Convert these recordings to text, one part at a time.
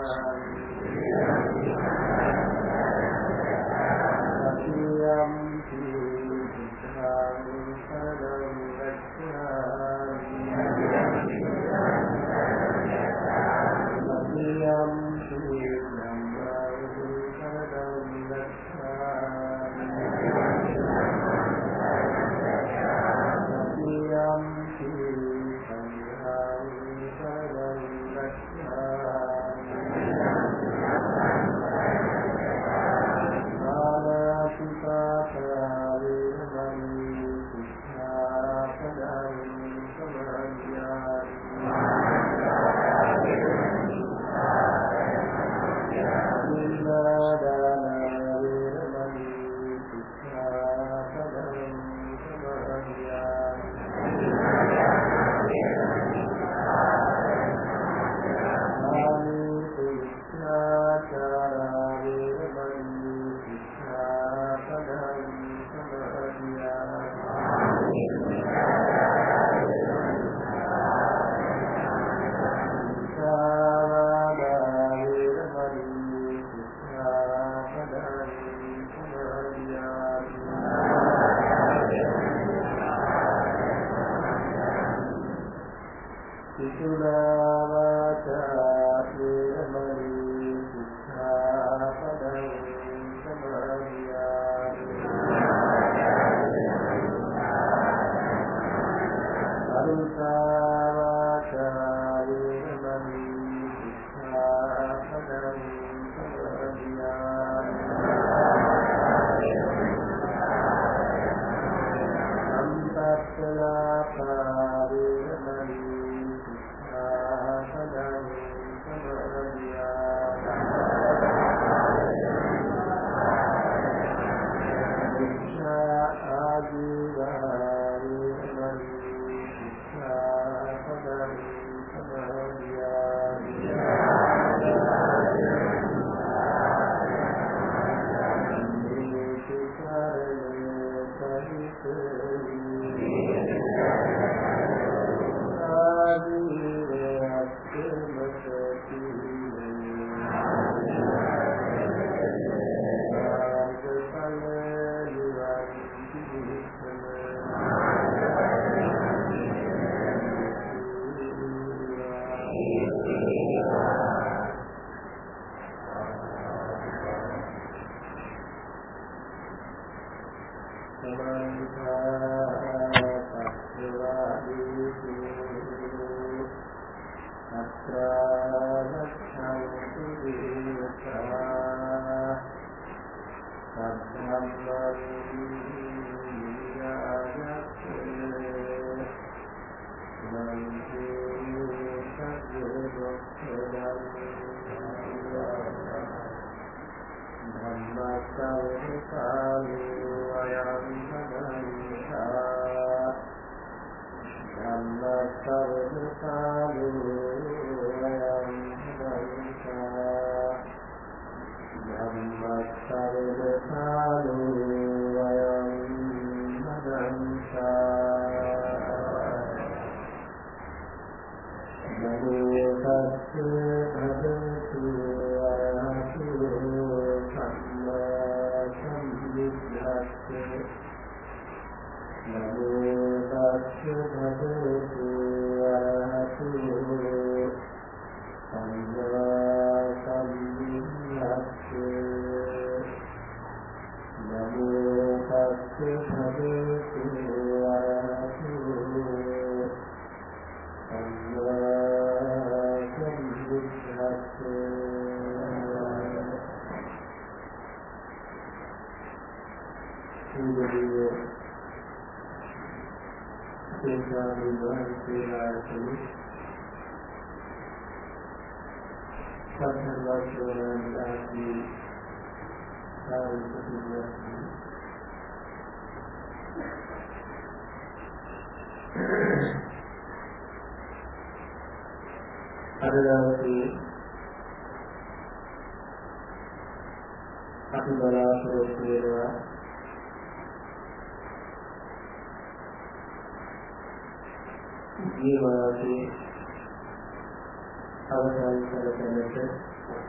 ජීවාදී අවසන් කරගන්නට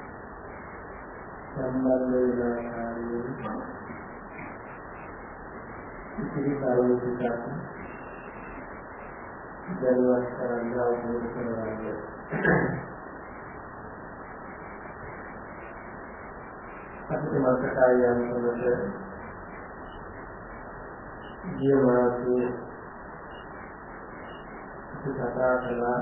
සම්බන්ධ වෙනාකාරයෙන් ඉතිරි කාලයකට දැනුවත් කරන්න අවබෝධ කරගන්න. අපිට මතකයි යනකොට ජීවමානයේ කතා කළා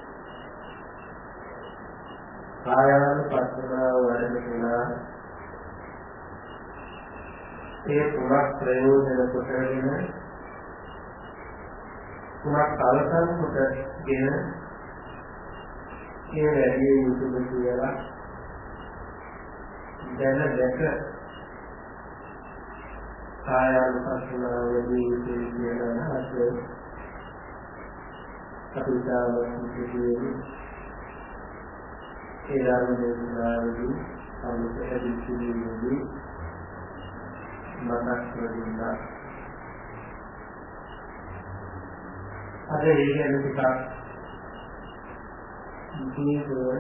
කායානුපස්සනාව වඩන කෙනා ඒ පුරක් ප්‍රයෝජන කොටගෙන පුරක් කලකම් කොටගෙන ඒ වැඩි යුතුය කියලා දැන දැක කායානුපස්සනාවේදී යුතුය කියන අදහස අපිටාවන්නේ ඒ ධර්මදේශනාවේදී අනුපැහැදිලි කිරීමේදී මතක් වෙනවා. අද ඒ ගැන ටිකක් දීර්ඝව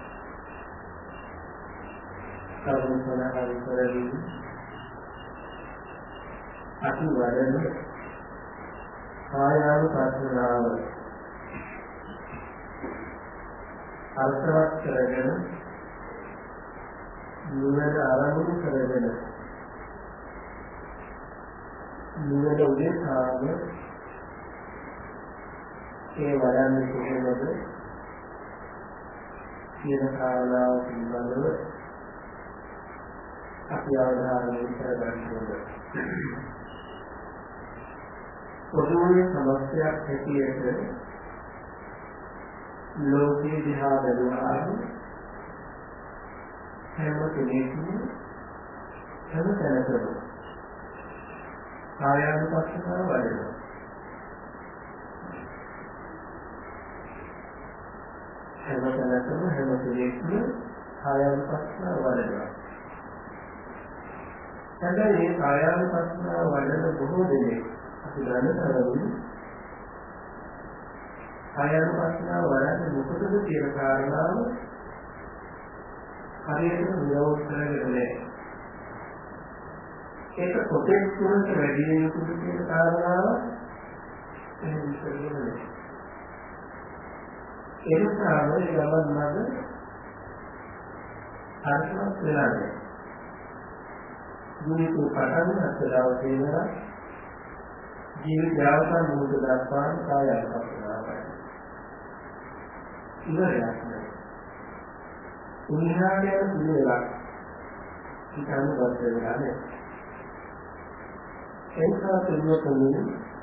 කරුණාකර කරමින් අති වඩන කායානුපස්සනාව අර්ථවත් කරගෙන නිවන ආරම්භ කරගෙන නිවන උදෙසාම ඒ වඩන්නේ කොහොමද කියන කාරණාව පිළිබඳව අපි අවධානය කරගන්න ඕනේ. පොදුවේ සමස්තයක් හැටියට ලෝකයේ දිහා බැලුවාම හැම කෙනෙක්ම හැම තැනකම කායානුපස්සනාව වඩනවා. හැම තැනකම හැම කෙනෙක්ම කායානුපස්සනාව වඩනවා. හැබැයි මේ කායානුපස්සනාව වඩන බොහෝ දෙනෙක් අපි දන්නතරම් කායානුපස්සනාව වඩන්නේ මොකටද කියන කාරණාව හරියටම විවෘත කරගෙන නැහැ. ඒක කොටස් තුනකට වැඩි යුතුද කියන කාරණාව එහෙම විශ්ලේෂණය නැහැ. ඒ නිසා මේ ගමන් මඟ අර්ථවත් වෙලා නැහැ. ජීවිත පටන් ගන්නව තේනවා ජීවිත යාවතන් මොකද දක්වා කායානුපස්සනාවයි. ඉවරයක් නෑ. උන්හාගේ පිළිවෙලක් හිතන්න බද්ද වෙලා නෑ. එනිසා තුන්වෙනි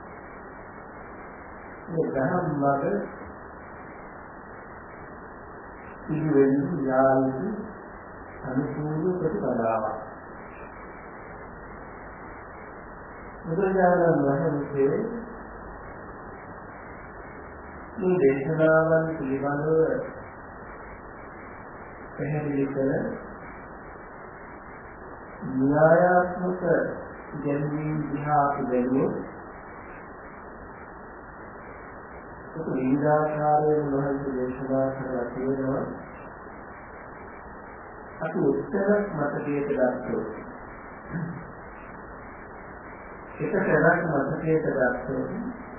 මේ දහම් මාර්ග පිළිවෙලින් යාලු අනුකූල ප්‍රතිපදාවක්. බුදුරජාණන් වහන්සේ මේ දේශනාවන් පිළිබඳව පැහැදිලි කළ න්‍යායාත්මක ගැන්වීම් දිහා අපි බැලුවොත් ඒක විවිධාකාරයෙන් මහන්සි දේශනා කරලා තියෙනවා. අපි උත්තරක් මතකයට ගත්තොත් එක තැනක් මතකයට ගත්තොත්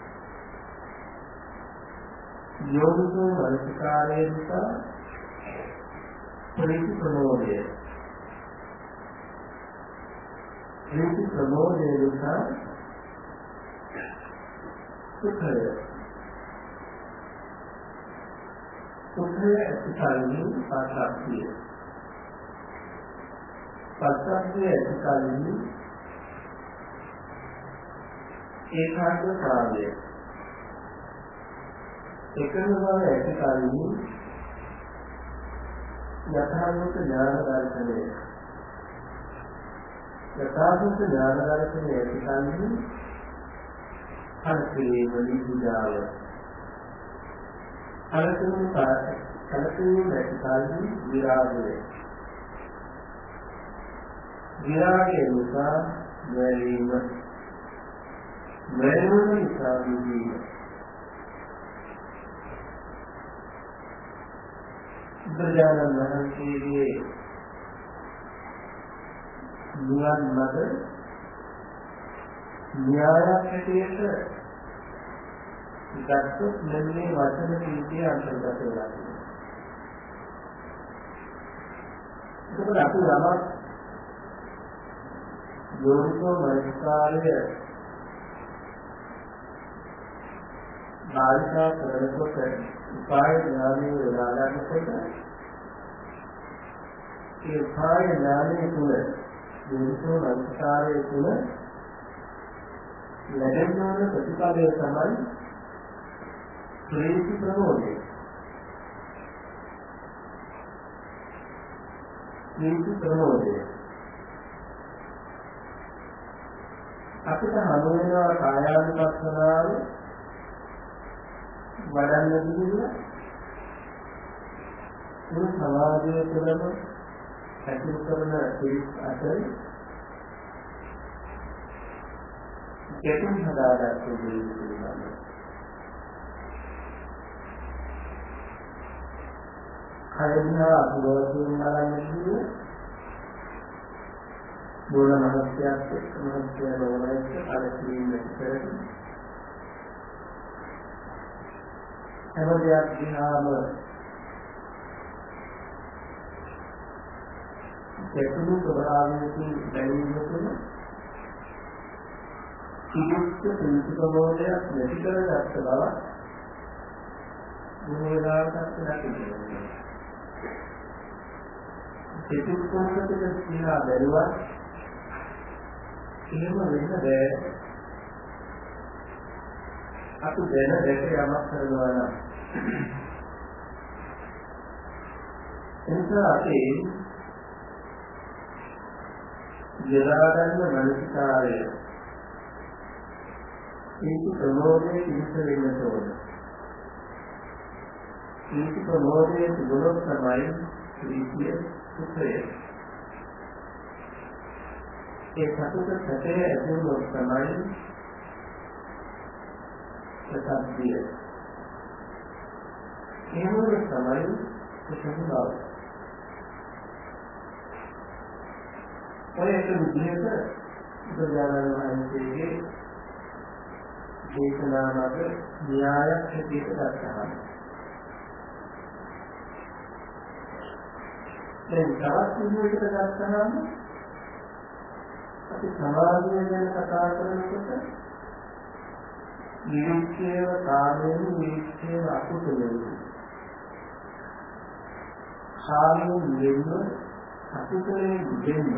යෝනිසෝ මනසිකාරය නිසා ප්‍රීති ප්‍රමෝදය නිසා සුඛය ඇතිකල්හි පස්සක්තිය ඇතිකල්හි ඒකාග්‍රතාවය එකම බව ඇතිකල්හි යථාභූත ඥාන දර්ශනය ඇතිකල්හි කලකිරීම නිවිදාව කලකිරීම ඇතිකල්හි විරාගය නිසා වැළීම නිසා විදීම බුදුරජාණන් වහන්සේගේ නිවන් මඟ න්‍යායක් හැටියට ගත්තොත් මෙන්න මේ වචන කීපය අන්තර්ගත වෙලා තියෙනවා. ඒකත් අපි යමක් යෝනිසෝ මනස්කාරය භාවිතා කරනකොට උපාය ඥානයේ වෙලා ගන්නකොට ඒ උපාය ඥානයේ තුල යෝනිසෝ මනස්කාරයේ තුල ලැබෙන ප්‍රතිපදය තමයි ප්‍රේති ප්‍රමෝදය. ප්‍රේති ප්‍රමෝදය අපිට හමු වෙනවා කායානුපස්සනාව වඩන්න දිවිලා මේ සමාධිය තුළම ඇති කරන පිළිස් අතර දෙතුන් හදාගත්ත දේ පිළිබඳව කයනා අභිවෘද්ධියෙන් බලන්නේ බෝල මහත්යත් මහත්ය රෝමයත් අලකින් මෙතන හැමදේක් දිහාම දෙතුන් ප්‍රභාවයෙන් බැලීම තුළ කිසිත් ප්‍රතිපෝධයක් නැති කරගත්ත බව මොනවාකට දකිනවා. ප්‍රතිපෝධකද කියලා බැලුවා එහෙම වෙන්න බෑ. අපි දැන දැක යමක් කරනවා නම් එනිසා අපි ජීලා ගන්න මනසකාරය ඒක ප්‍රමෝදයේ ඉස්ස වෙන්න ඕන. ඒක ප්‍රමෝදයේ ගුණ තමයි ප්‍රීතිය සුඛය. ඒ සතුට සැපය ඇතිවෙන තමයි ප්‍රසාදිය. එහෙම තමයි සුඛතාව. ඔය එක විදිහට බුදුරජාණන් වහන්සේගේ දේශනාවක න්‍යායක් හැටියට ගන්නවා. දැන් තවත් විදිහකට ගන්නවා අපි සමාධිය ගැන කතා කරනකොට නිවිච්චේව කාමයෙන් නිවිච්චේව අකුසලයෙන් කාමයෙන් යෙන්න අකුසලයෙන් යෙන්න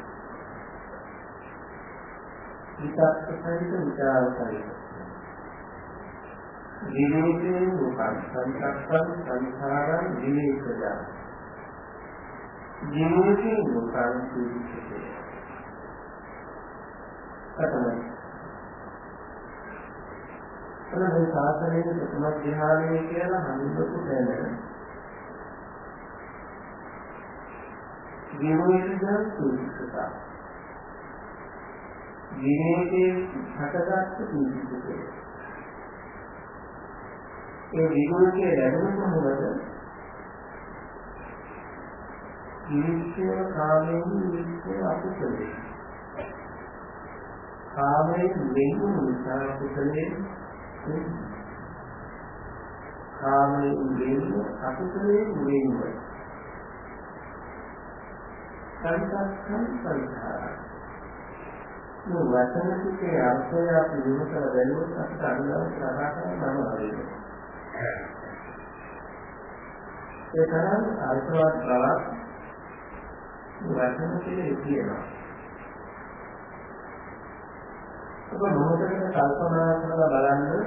විතක්කසහිත විචාරසහිත විවේකයෙන් උපන් සංකප්පන් සංඛාරං විවේකජා විවේකයෙන් උපන් සීලකේ තමයි මේ සාසනයේ ප්‍රථම ධ්‍යානයේ කියලා හඳුන්වපු තැන විවේකජා සීලකතා විවේකයේ හටගත් සීලකේ ඒ විවේකයේ ලැබෙන මොහොතද විවිච්ඡේව කාමයෙන් විවිච්ඡේව අකුසලයෙන් කාමයෙන් වෙනු නිසා කුසලයෙන් කාමයෙන් වෙනු අකුසලයෙන් වෙනු සංකප්පං සංඛාරං මේ වචන ටිකේ අර්ථය අපි විමසලා බැලුවොත් අපිට අනුගමනය කරන්න හරියට ඒ තරම් අර්ථවත් බවක් වචන ටිකේ තියෙනවා. ඔබ මොහොතකට කල්පනා කරලා බලන්න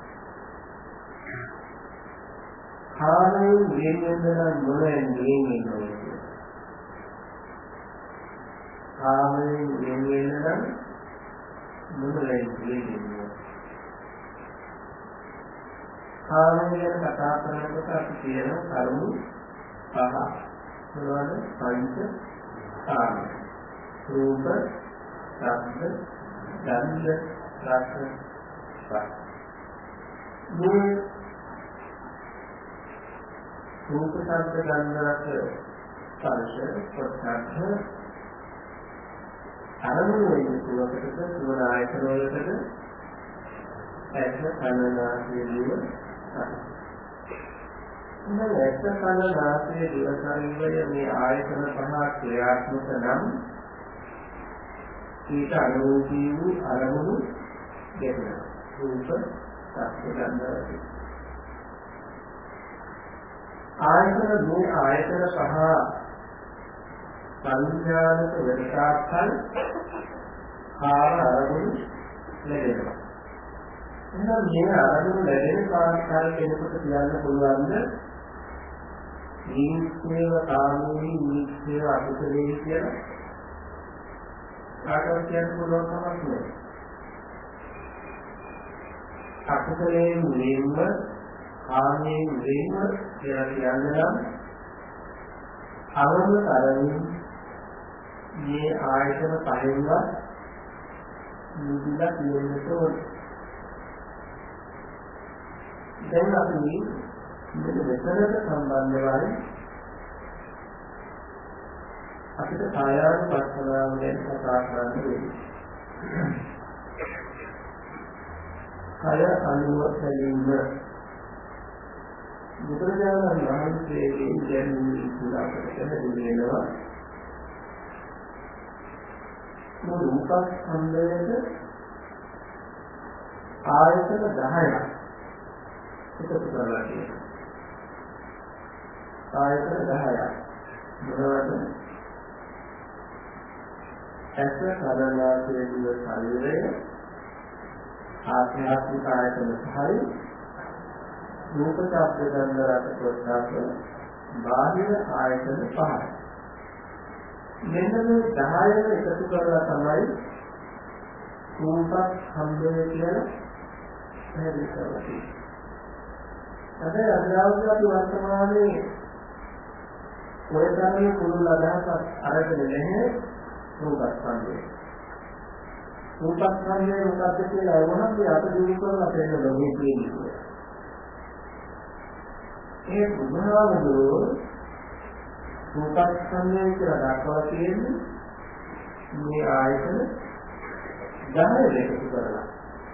කාමයෙන් වෙන මොනෙන් වෙන්නේ කාමයෙන් වෙන මොනෙන් වෙන්නේ කාමයෙන් ගැන කතා කරනකොට අපි කියන කරුණු පහ මොනවද? පංච කාම රූප ශබ්ද ගන්ධ රස ස්පර්ශ මේ රූප ශබ්ද ගන්ධ රස ස්පර්ශ ප්‍රත්‍යක්ෂ අරමුණු වෙන්නේ කුලකටද කුල ආයතන වලටද ඇස කන නාසය දිව ඉතින් ඇස කන නාසය දිව ශරීරය මේ ආයතන පහ ක්‍රියාත්මක නම් ඊට අනුරූපී වූ අරමුණු දෙන්නවා රූප සත්‍ය ගන්ධ ආයතන මේ ආයතන පහ සංඥානක වෙනසක්ල් කාර අරමුණු ලැබෙනවා. එහෙනම් මේ අරමුණු ලැබෙන කාර්යකාර කෙනෙකුට කියන්න පුළුවන්ද නිස්සේව කාමී නිස්සේව අකුසලේ කියලා කාටවත් කියන්න පුළුවන් කමක් නැහැ. අකුසලේ මුලින්ම කාමයේ මුලින්ම කියලා කියන්නේ නම් අරමුණු තරමින් මේ ආයතන පහෙන්වත් නිදිලා තියෙන්නට ඕනේ. දැන් අපි මෙතන මෙතනට සම්බන්ධවයි අපිට කායානුපස්සනාව ගැන කතා කරන්න වෙන්නේ. කාය අනුවසලින්ම බුදුරජාණන් වහන්සේගේ දැනුමේ පුරාකට දෙන්නවා රූපස්කන්ධයේද ආයතන 10ක් එකතු කරලා තියෙනවා. ආයතන 10ක් මොනවද? ඇස කරණාසය දිව ශරීරය ආත්මික ආයතන 10යි රූප ශබ්ද ගන්ධ රස පොට්ටබ්බ බාහිර ආයතන 5යි. මෙන්න මේ 10ම එකතු කරලා තමයි රූපස්කන්ධය කියලා පැහැදිලි කරලා තියෙන්නේ. අද අදවසේ අපි වර්තමානයේ ඔය ධර්මයේ කුරුල් අදහසක් අරගෙන නැහැ රූපස්කන්ධය. රූපස්කන්ධය මොකක්ද කියලා වුණත් අපි දුරු කරලා තේරෙන ලෝකයේ තියෙන්නේ. ඒ බුදුහාමුදුරුවෝ රූපස්කන්ධය කියලා දක්වලා තියෙන්නේ මේ ආයතන 10 එකතු කරලා.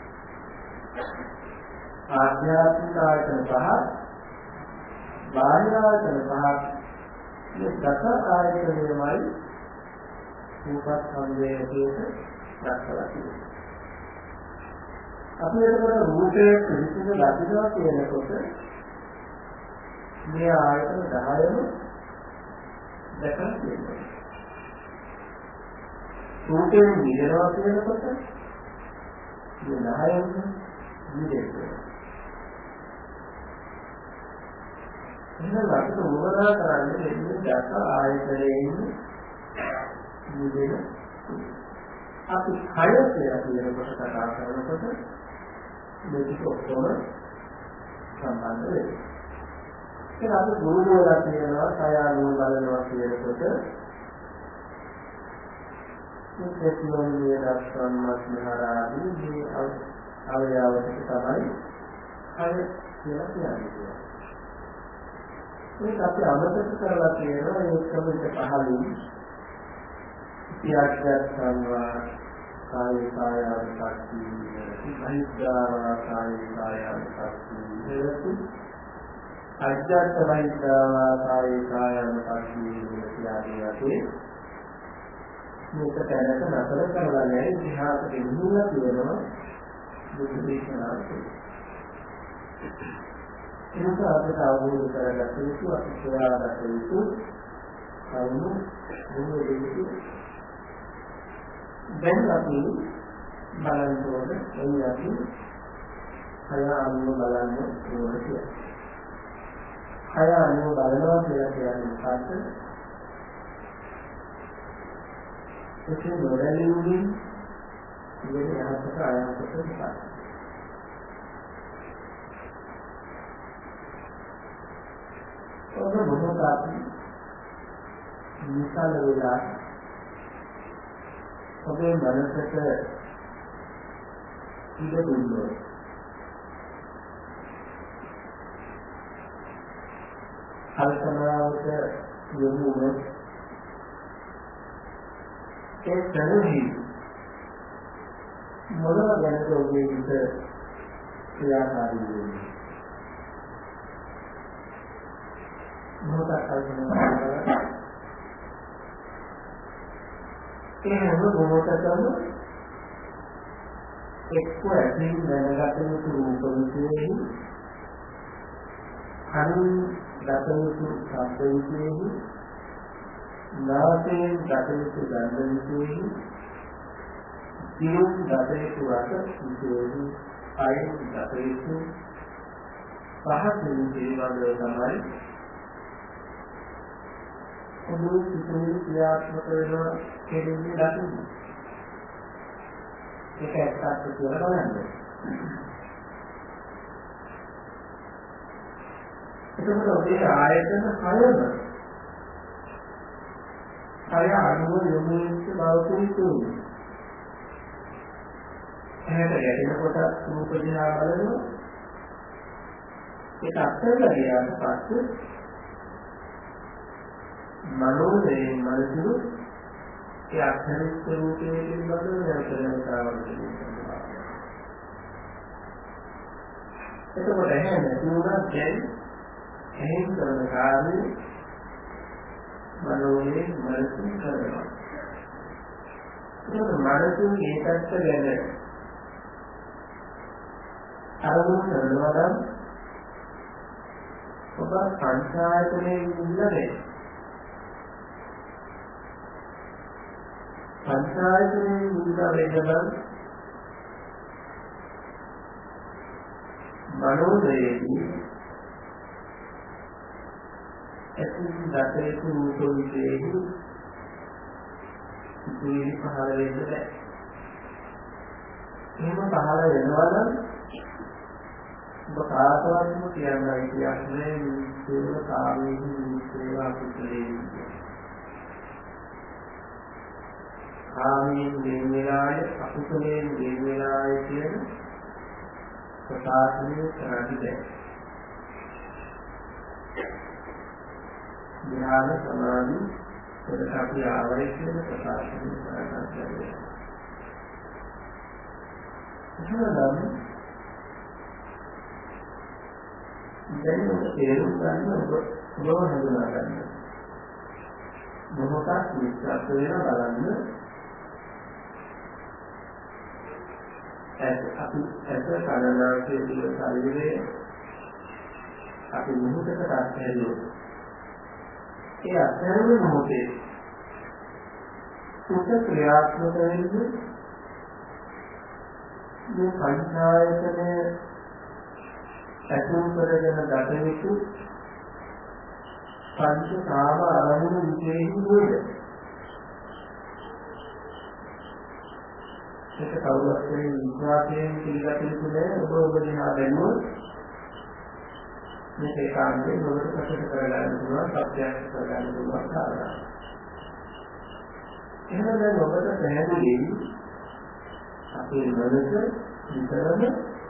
ආධ්‍යාත්මික ආයතන 5, බාහිර ආයතන 5, මේ දස ආයතනයමයි රූපස්කන්ධයේ තියෙන දක්වලා තියෙන්නේ. අපි එතකොට රූපයේ පිළිසිඳ ලැබෙනවා කියනකොට මේ ආයතන 10ම දැකලා තියෙනවා. රූපයෙන් මිදෙනවා කියනකොට මේ 10ම මිදෙනවා. එහෙනම් අපිට උවමනා කරන්නේ මේ දස ආයතනයෙන් මිදෙන අපි කය කියලා කියනකොට කතා කරනකොට මේක ඔක්කොම සම්බන්ධ වෙනවා. ඒක අපි ගුරුවරයා කියනවා කය අනුව බලනවා කියනකොට මේ සියලුමේ දස්සම්මත් මහරාදී මේ අවයවයට තමයි කය කියලා කියන්නේ. මේක අපි අමතක කරලා කියනවා ඒකම එක පහළින් ඉතිහාසයක් සංවා කායේ කායානුපස්සී විහිද්දා කායේ කායානුපස්සී අජ්ජත්වයිද්දා කායේ කායානුපස්සී විහිද්දාදී මේක දැනට නතර කරලා නැහැ ඉතිහාසෙ නිමුලා කියනවා බුදු දේශනාවේ ඒක අපිට අවබෝධ කරගන්න යුතු අපි සොයාගත යුතු කරුණු මොනවද දැන් අපි බලන්න ඕනේ එයි අපි කය අනුව බලන්න ඕනේ කියලා. කය අනුව බලනවා කියලා කියන්නේ මොකක්ද? ඒක නොදැනුමින් ඉන්නේ යහපත අයහපත නිසා. ඔබ මොනවද විශාල වෙලා ඔබේ මනසට ඉඩ දුන්නොත් කල්පනාවට යොමු වුණොත් ඒ දැනුයි මොනවා ගැනද ඔබේ හිත ක්‍රියාකාරී වෙන්නේ මොකක්ද කල්පනා කරලා ඒ හැම මොහොතකම එක්ක ඇතින් දැනගත යුතු රූප විශේෂයි කලින් දත යුතු ශබ්ද විශේෂයි නාසයෙන් දත යුතු ගන්ධ විශේෂයි දිවෙන් දත යුතු රස විශේෂයි කයෙන් දත යුතු පහස විශේෂවල තමයි ඔබේ සිතුවිලි ක්‍රියාත්මක වෙනවා කියන්නේ දකින්න. ඒක ඇත්තක් කියලා බලන්න. එතකොට ඔබේ ආයතන 6ම කය අනුව යොමු වෙච්ච බව තේරුම්. එහෙට ගැටෙනකොට රූප දිහා බලනවා. ඒක අත්හැරලා ගියාට පස්සේ මනෝමය මනසු ඒ අත්හැරිච්ච රූපයේ පිළිබඳව දැනගන්නතාවක් තියෙනවා. එතකොට එහෙම නැතුණා දැන් එහෙම කරන කාර්යය මනෝමය මනසු කරනවා. ඒක මනසු ඒකත් ගැන අරමුණු කරනවා නම් ඔබ සංසාරයේ ඉන්නනේ සංසාරයේ මුලා වෙනනම් මනෝදයේදී ඇතින් දතේ කුරුතෝවිදේහි ඉතිරි පහළ වෙන්නේ එහෙම පහළ වෙනවා නම් ඔබ කාටවත්ම කියන්නයි කියන්නේ මේ කාමයේ සේවා කුසලයේ කාමයෙන් වෙනලාය අකුසලයෙන් වෙනලාය කියන ප්‍රකාශනය කරන්නේ ධ්‍යාන සමාධි ප්‍රතිපatti ආවයි කියන ප්‍රකාශනය කරන්නේ. එහෙනම් දැන් ඔබ තේරුම් ගන්න ඔබ හඳුනා ගන්න. මොහොතක් විශ්වාස වෙන බලන්න අපි ඇස කනනාසයේ දිව ශරීරයේ අපි මොහොතකට අත්හැරියොත් ඒ අත්හැරීම මොහොතේ සුඛ ක්‍රියාත්මක වෙන්නේ මේ පංචායතනය ඇතුල් කරගෙන දකිනු පංච කාම අරමුණු විශේෂයි නේද? ඒක කවුරුත් මේ විශ්වාසයෙන් පිළිගත යුතු නෑ. ඔබ දිහා බැලුවොත් මේක ඒකාන්තයෙන් ඔබට ප්‍රකට කරගන්න පුළුවන් සත්‍යයක් කරගන්න පුළුවන් කාරණා. එහෙනම් දැන් ඔබට පැහැදිලි අපේ මනස විතරම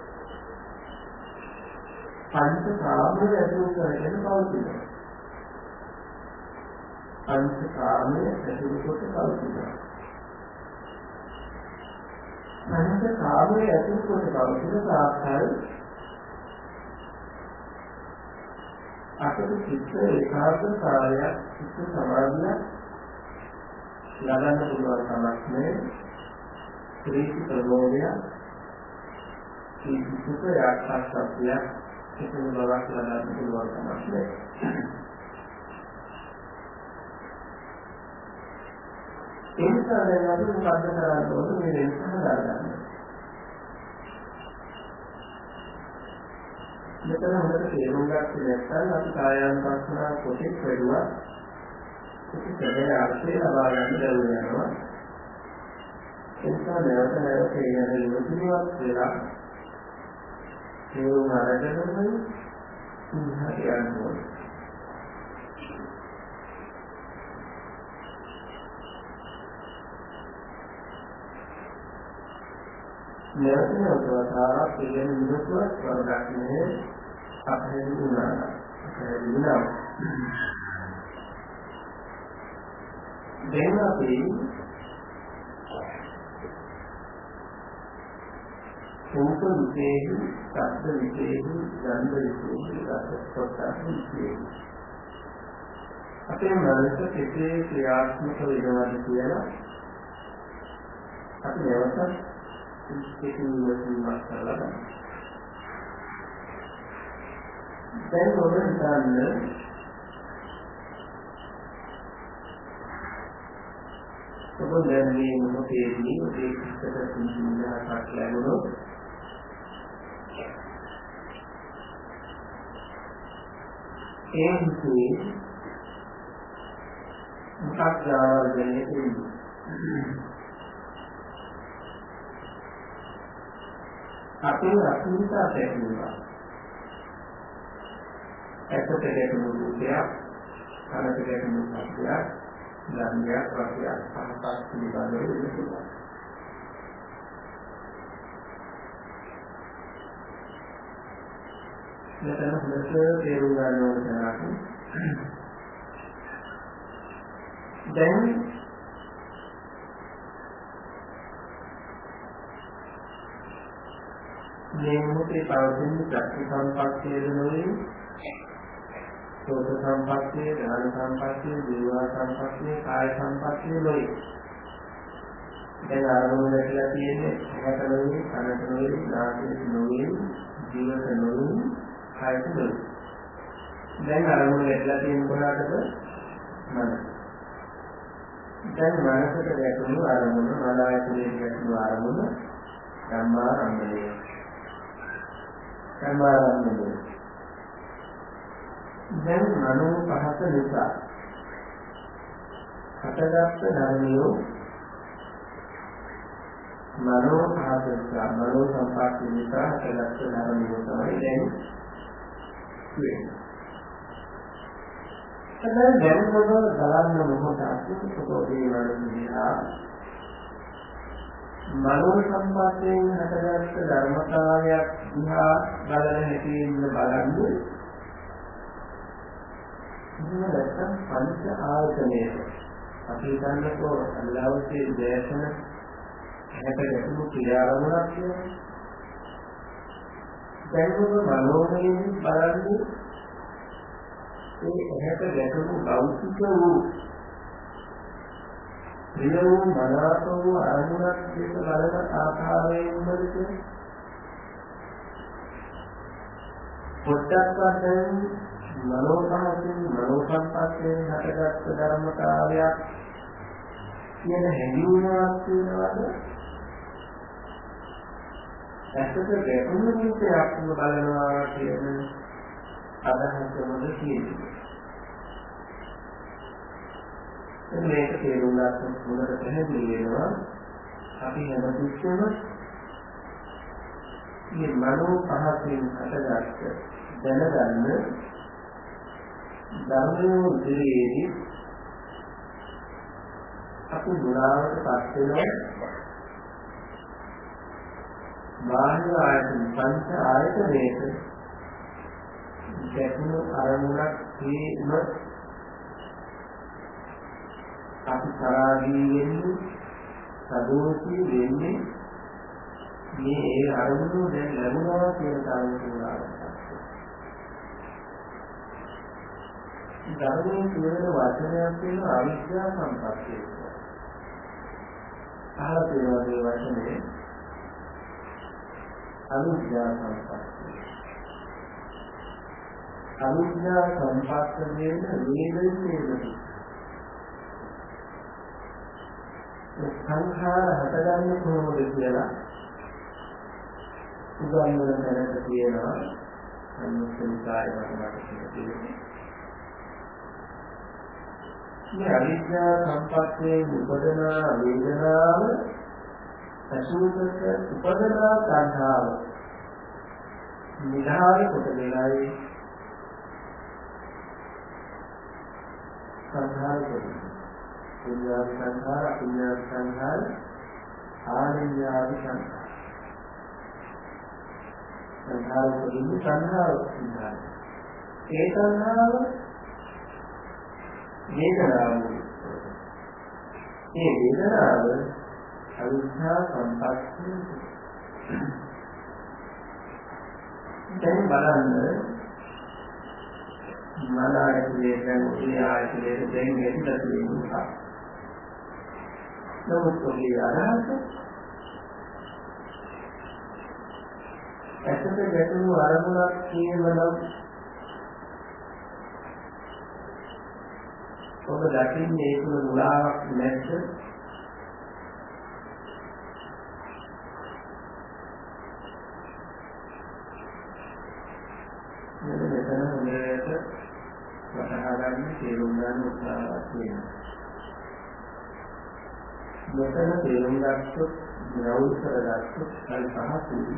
පංච කාමයේ ඇතුළු කරගෙන පවතිනවා. පංච කාමයේ ඇතුළු කොට පවතිනවා. පංච කාමයේ ඇතුළු කොට පවතින සාක්ෂාත් අපේ චිත්ත ඒකාග්‍රතාවය චිත්ත සමාධිය ලබන්න පුළුවන් කමක් නෑ. ශ්‍රේෂ්ඨ ප්‍රබෝධය චිත්ත යාත්‍රාක්ෂය කිසිම බවක් ලබන්න පුළුවන් කමක් නෑ. ඒ නිසා දැන් අපි මොකද කරන්න ඕනේ මේ වෙනස හදාගන්න. මෙතන හොඳට තේරුම් ගන්න නැත්නම් අපි කායානුපස්සනා කොටස් වැඩුවා. ඒක අර්ථය ලබා ගන්න බැරුව යනවා. ඒ නිසා නැවත නැවත කියන යොමුවත් වෙලා තේරුම් අරගෙනමයි ඉන්නට යන්න ඕනේ. නැවත නැවත කියන විදිහට වරදක්නේ අපේ දුන්නා. දැන් අපි රූප විශේෂ, ශබ්ද විශේෂ, ගන්ධ විශේෂ, රස කොටස් විශේෂ. අපේ මනස කෙසේ ක්‍රියාත්මක වෙනවද කියලා අපි නැවත ඉස්කෙතුවකින්වත් කරලා බලමු. දැන් ඔබ හිතන්න ඔබ දැන් මේ මොහොතේදී ඔබේ සිතට සිහිනයක් ලැබුණොත් ඒ හිතේ මොකක් ආවර්ජනය වෙන්නේ? අපේ අසුනිතා පැහැදිලිවා. ඇත්තට ගැටුණු රූපයක්, කනට ගැටුණු ශබ්දයක්, ගන්ධයක්, රසයක්, පහසක් පිළිබඳව ඉඳලා. මෙතන හොඳට තේරුම් ගන්න ඕන තැනක්. දැන් මේ මොහොතේ පවතින චක්ක සම්පස්සේ වෙනුයි සෝත සම්පස්සේ, ධාන සම්පස්සේ, ජීව සම්පස්සේ, කාය සම්පස්සේ වෙනුයි. දැන් ආරම්භ වෙලා තියෙන්නේ හැට වෙනුයි, කනට වෙනුයි, නාසයට වෙනුයි, ජීවත වෙනුයි, කායට වෙනුයි. දැන් ආරම්භ වෙලා තියෙන කොටකට මනස. දැන් මනසට ගැටුණු ආරමුණ, මනෝයතනයේ ගැටුණු ආරමුණ ධම්මාරම්භය. ධම්මාරම්භය. දැන් මනෝ පහත නිසා හටගත් ධර්මියෝ මනෝ පහත නිසා මනෝ සම්පatti නිසා හටගත් ධර්මියෝ තමයි දැන් වෙන්නේ. දැන් ඔබ බලන්න මොහොතක් ඔබේ මනසිනා මනෝ සම්පත්තයෙන් හටගත් ධර්මතාවයක් දිහා බලන හැටියෙන් බලන්නේ ඉතින් පංච ආයතනයේ අපි හිතන්නකෝ අල්ලාහ්ගේ දේශන හැට ගැටුණු ක්‍රියාවලියක් කියන්නේ. දැන් ඔබ මනෝමයෙන් බලන්නේ ඒ හැට ගැටුණු භෞතික වූ ප්‍රිය වූ මනාප වූ අරමුණක් දෙක බලන ආකාරයෙන්මද පොට්ටක්වත් දැන් මනෝපහයෙන් මනෝ සම්පස්යෙන් හටගත් ධර්මතාවයක් කියන හැඟීමක් තියෙනවද? ඇත්තට ගැටුණු විදිහට බලනවා කියන අදහසමද තියෙන්නේ. මේක තේරුම් ගන්න මොනවද පැහැදිලි වෙනවා අපි හැමතිස්සෙම මේ මනෝ පහයෙන් හටගත්ත දැනගන්න ධර්මයේ ඉදිරියේදී අපි මුලාවට පත් වෙනවා බාහිර ආයතන පංච ආයතනයක ගැටුණු අරමුණක් තේම අපි තරාගී වෙන්නේ සදෝෂී වෙන්නේ මේ ඒ අරමුණු දැන් ලැබුණා කියන කාරණාව. ධර්මයේ කියන වචනයක් තියෙන අවිද්‍යා සම්පස්සේ. අහලා තියෙනවා මේ වචනේ අවිද්‍යා සම්පස්සේ. අවිද්‍යා සම්පස්සේ වේදෙන්නේ සංඛාර හටගන්නේ කොහොමද කියලා උදාහරණ දැනට තියෙනවා අනුසංකාරය වගේ තියෙනවා. මේ අවිද්‍යා සම්පස්සේ උපදන වේදනාව අසුතක උපදන සංඛාර නිදාය කොට දෙලයි සංඛාර කොට පුඤ්ඤා සංඛාර පුඤ්ඤා සංඛාර ආනිඤ්ඤා සංඛාර සංඛාර කුලින් සංඛාර සංඛාර ඒ සංඛාර වේදනාව ඒ වේදනාව අවිද්‍යා සම්පස්සේ දැන් බලන්න මන ආයතනයේ දැන් ඒ ආයතනයේ දැන් ඇතිලා තියෙනවා. නමුත් ඔබේ අදහස ඇත්තට ගැටුණු අරමුණක් කියනනම් ඔබ දකින්නේ ඒක මුලාවක් නැද්ද? මෙතන හොඳට වටහා ගන්න තේරුම් ගන්න උත්සාහවත් වෙනවා. මෙතන තේරුම් ගත්තොත් ග්‍රවුල් කරගත්තොත් හරි පහසුයි.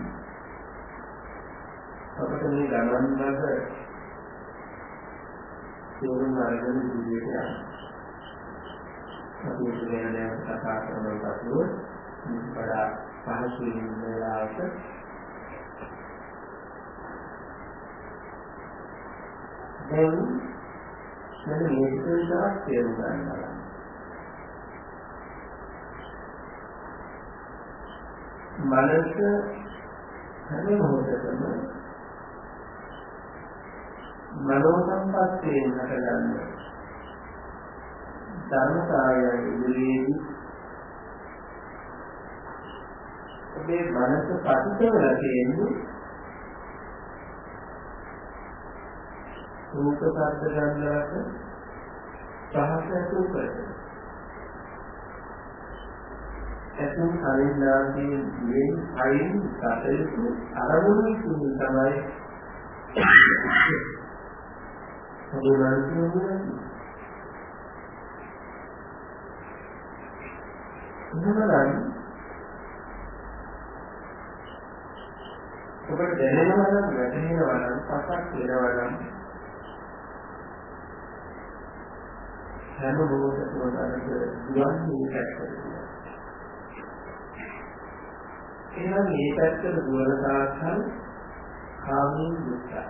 අපිට මේ ගණන් වල තේරුම් අරගෙන ඉදිරියට යන්න. අපි ඉතින් කතා කරනකොට වඩා පහසු වෙනවාට දැන් මෙන්න මේක විතරක් තේරුම් ගන්නවා. මනස හැම මොහොතකම මනෝ සංපස්යෙන් හටගන්න ධර්මතාවයන් ඉදිරියේදී ඔබේ මනස පතිතවලා තියෙන්නේ රූප ශබ්ද ගන්ධ රස පහස සූපත එතුන් හරිනාදී මේ අයින් කටයුතු අරමුණු තුන තමයි හඳුනන්නේ එහෙමනම් ඔබට දැනෙනවා නම් වැටහෙනවා නම් පසක් වෙනවා නම් හැම මොහොතකම අරක දුවන්නේ පැත්තට. එහෙනම් මේ පැත්තට දුවන තාක්කල් කාමී දුක්ඛ.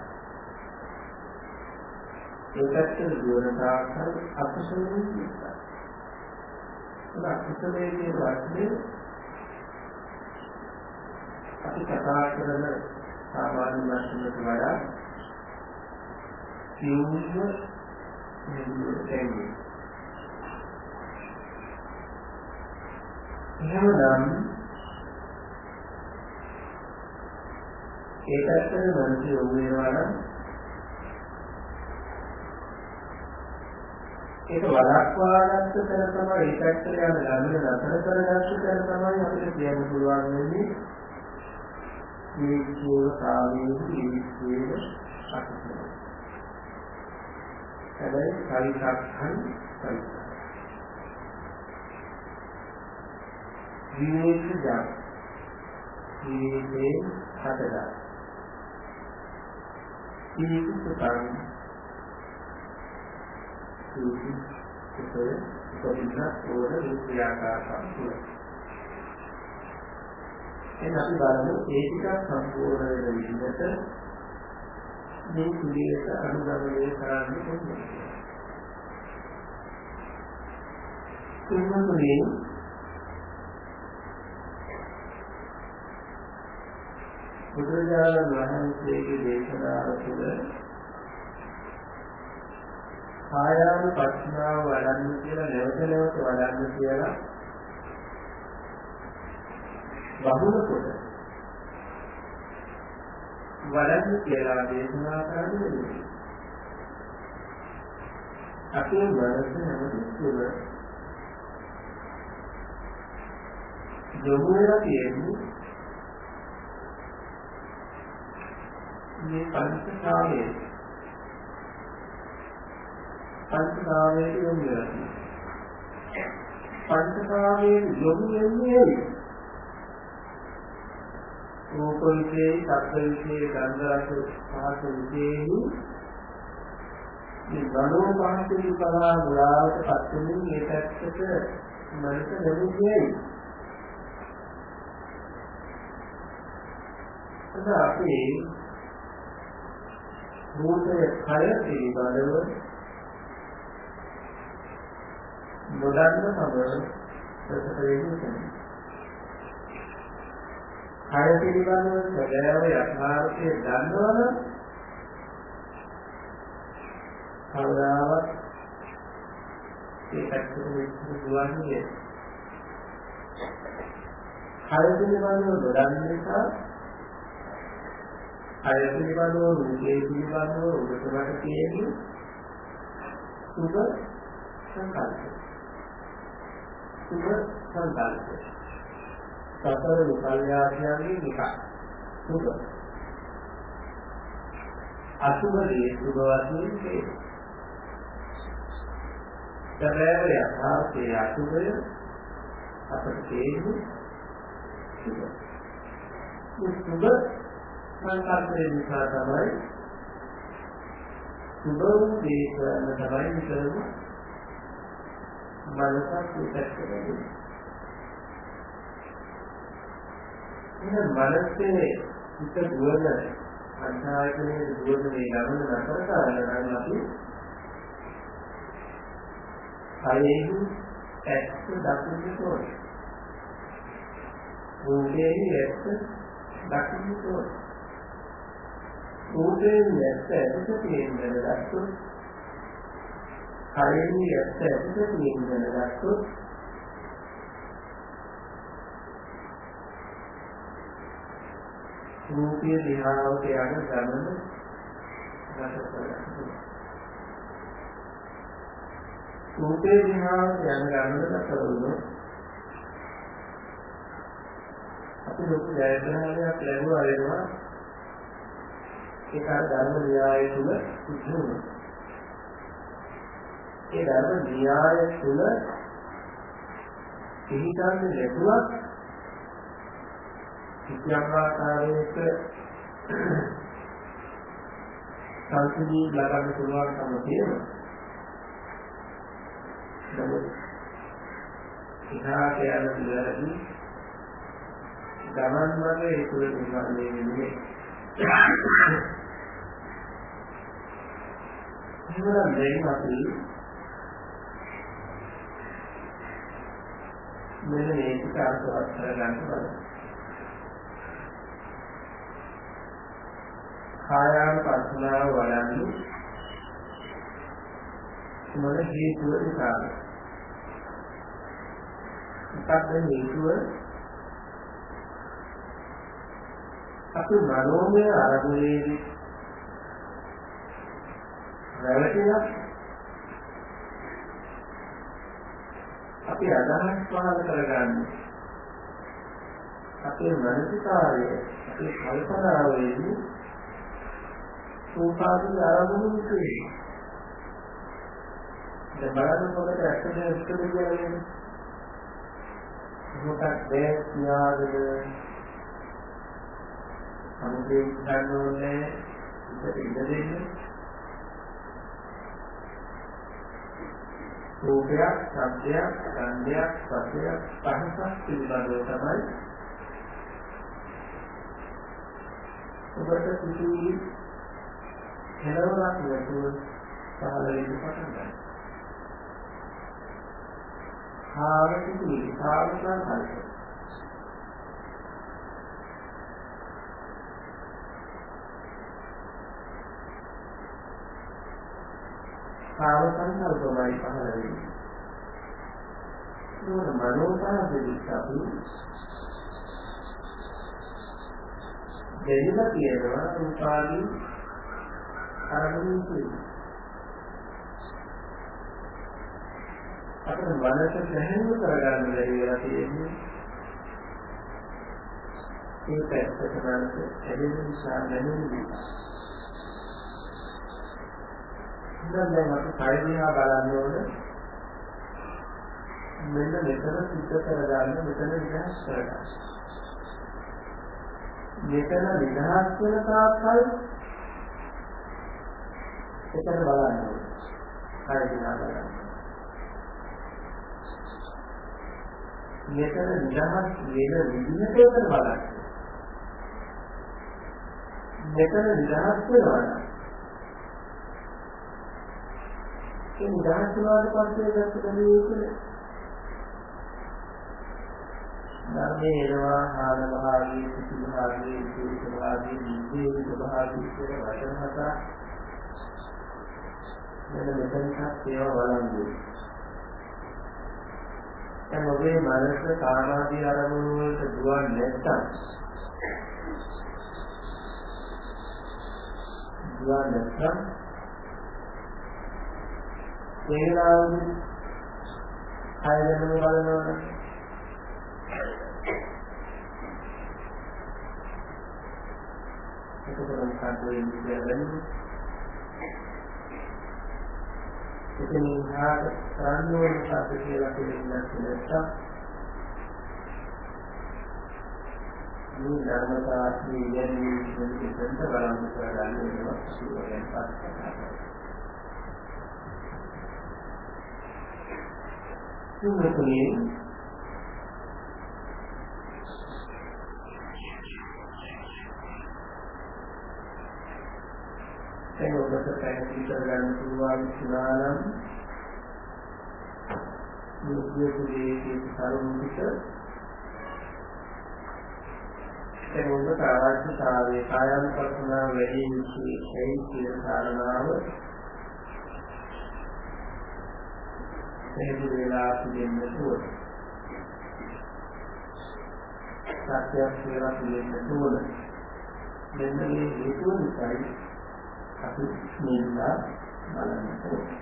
ඒ පැත්තට දුවන තාක්කල් අකුසලයේ දුක්ඛ. ඒ අකුසලයේ වර්ධනය අපි කතා කරන සාමාන්‍ය මානසික වඩා කියුම්ව එහෙමනම් ඒකට මනස යොමු වෙනවා නම් ඒක වළක්වාගත්ත තැන තමයි ඒකට යන ගමන නතර කරගත්ත තැන තමයි අපිට කියන්න පුළුවන් වෙන්නේ මේ ජීව කාලයේ ජීවිතයේ අත්දැකීම. හැබැයි පරිසක්ඛන් විවේකජා විවේකේ හදලා සීකුතං සීකුතේ කොටිනා ඕන විද්‍යාකාරකම් එන අපි බලමු ඒ ටිකක් සම්පූර්ණ වෙන විදිහට මේ කුලියට අනුගමනය කරන්න ඕනේ. තුන්වෙනි බුදුරජාණන් වහන්සේගේ දේශනාව තුළ කායානුපස්සනාව වඩන්න කියලා නැවත නැවත වඩන්න කියලා බහුල කොට වඩන්න කියලා දේශනා කරන්නේ. අපේ මනස හැමතිස්සෙම යොමු වෙලා තියෙන්නේ මේ පංචකාමයේ යොමු වෙලා තියෙන්නේ. පංචකාමයේ යොමු වෙන්නේ රූප විශේෂ, ශබ්ද විශේෂ, ගන්ධ රස පහස විශේෂ මේ ගණෝ පහසෙහි පලා මුලාවට පත් වෙනින් මේ පැත්තට මනස ලැබෙන්නේ. එතන අපි රූපයේ කය පිළිබඳව නොදන්න බව ප්‍රකට වෙන්නේ. කය පිළිබඳව සැබෑව යථාර්ථය දන්නවනම් කවදාවත් ඒ පැත්තට දුවන්නේ කය පිළිබඳව නොදන්න නිසා කය පිළිබඳව රූපේ පිළිබඳව උඩට තියෙන්නේ සුභ සංකල්ප සතර විපල්යාසයන්ගේ එකක් සුභ අසුභයේ සුභ වශයෙන් තේරෙනවා. සැබෑව යථාර්ථයේ අසුභය අපට තේරෙන්නේ සුභ. මේ සුභ සංකල්පයේ නිසා තමයි සුභ වූ දේ කරන තමයි විතරම මනසක් විතක් කරන්නේ. මේ මනසේ හිත දුවන අන්තරායතනයේ දුවන මේ ගමන නතර කරලා නම් අපි කයෙහි ඇත්ත දකින්න ඕනේ. රූපේහි ඇත්ත දකින්න ඕනේ. රූපේහි ඇත්ත ඇත්ත තියෙන දැක්කොත් කයෙහි ඇත්ත ඇත්ත තියෙන දැක්කොත් රූපය දිහාවට යන ගමන නතර කරගන්න. රූපේ දිහාවට යන ගමන නතර වුණොත් අපි ලොකු ජයග්‍රහණයක් ලැබුවා වෙනවා. ඒක ධර්ම න්‍යාය තුල සිද්ධ වෙනවා. ඒ ධර්ම න්‍යාය තුල පිළිගන්නේ නැතුවත් කිසියම් ආකාරයක සංසිඳී ලබන්න පුළුවන්කම තියෙනවා. නමුත් ඉහාට යන පිළිවෙලදී ගමන් වගේ ඒක නිර්මාණය වෙන්නේ. එහෙනම් දැන් අපි මෙන්න මේක අර්ථවත් කරගන්න බලමු. කායානුපස්සනාව වඩන්නේ මොන හේතුව නිසාද? මොකක්ද හේතුව? අපි මනෝමය අරමුණේදී රැවටිලා අපි අදහස් පහල කරගන්නේ අපේ මනසිකාරය අපේ කල්පනාවේදී සෝපාදී ආරම්භු විශ්ේ. දැන් බලන්න පොකට ඇත්තටම ඉස්තර කියන්නේ මොකක්ද කියාගෙන අනුකේ ගන්නෝනේ ඉඳ දෙන්නේ. රූපයක්, ශබ්දයක්, ගන්ධයක්, රසයක්, පහසක් පිළිබඳව තමයි ඔබට සිතුවිලි කෙලවරක් නැතුව පහළ වෙන්න පටන් ගන්නවා. කාමසිතුවිලි කාමයන් හරියට කාම සංකල්පමයි පහළ වෙන්නේ. ඒක මනෝපාදෙදිත් අපි දෙවිලා කියනවා රූපාදී අරමුණු කියන්නේ. අපිට මනස දැහැමු කරගන්න බැරි වෙලා තියෙන්නේ. ඒ පැත්තට මනස ඇදෙන නිසා නැන්නේ. දැන් අපි කය දිහා බලන්න ඕනේ. මෙන්න මෙතන සිද්ධ කරගන්න මෙතන විනාශ කරගන්න. මෙතන විනාශ වෙන තාක්කල් එතන බලන්න ඕනේ. කය දිහා බලන්න. මෙතන විනාශ වෙන විදිහට එතන බලන්න. මෙතන විනාශ වෙනවා. ඒ නිදහස් වුණාට පස්සේ දැක්ක දේ කියන්නේ ධර්ම ධර්මයේ එනවා ආන භාගී සිතු භාගී විශේෂ භාගී විශේෂ භාගී කියන වචන හත මෙතනට ඒවා බලන්නේ. දැන් ඔබේ මනස කාමාදී අරමුණු වලට දුවන්නේ නැත්නම් ඒලාවදී ආයතන බලනවා. ඒකතරම් කාටුවේ ඉඳලා ඉතින් හාර රාන්නුවන සාපේ කියලා කියනවා කියලා මේ ධර්මතාවී යන්නේ දෙන්න බලන්න කරගන්න වෙනවා සිවයෙන් පස්සට. තුන්වෙනි දැන් ඔබට පැහැදිලි කරගන්න පුළුවන් සුණානම් මේ කුලයේ කරුණික දැන් ඔබට අවශ්‍යතාවයේ කායන කල්පනා වැඩි විශේෂයි කියන කාරණාව පැහැදිලි වෙලා පිළිගන්න ඕන. සත්‍යයක් කියලා පිළිගන්න ඕන. මෙන්න මේ හේතුව නිසායි අපි මේවා බලන්න ඕනේ.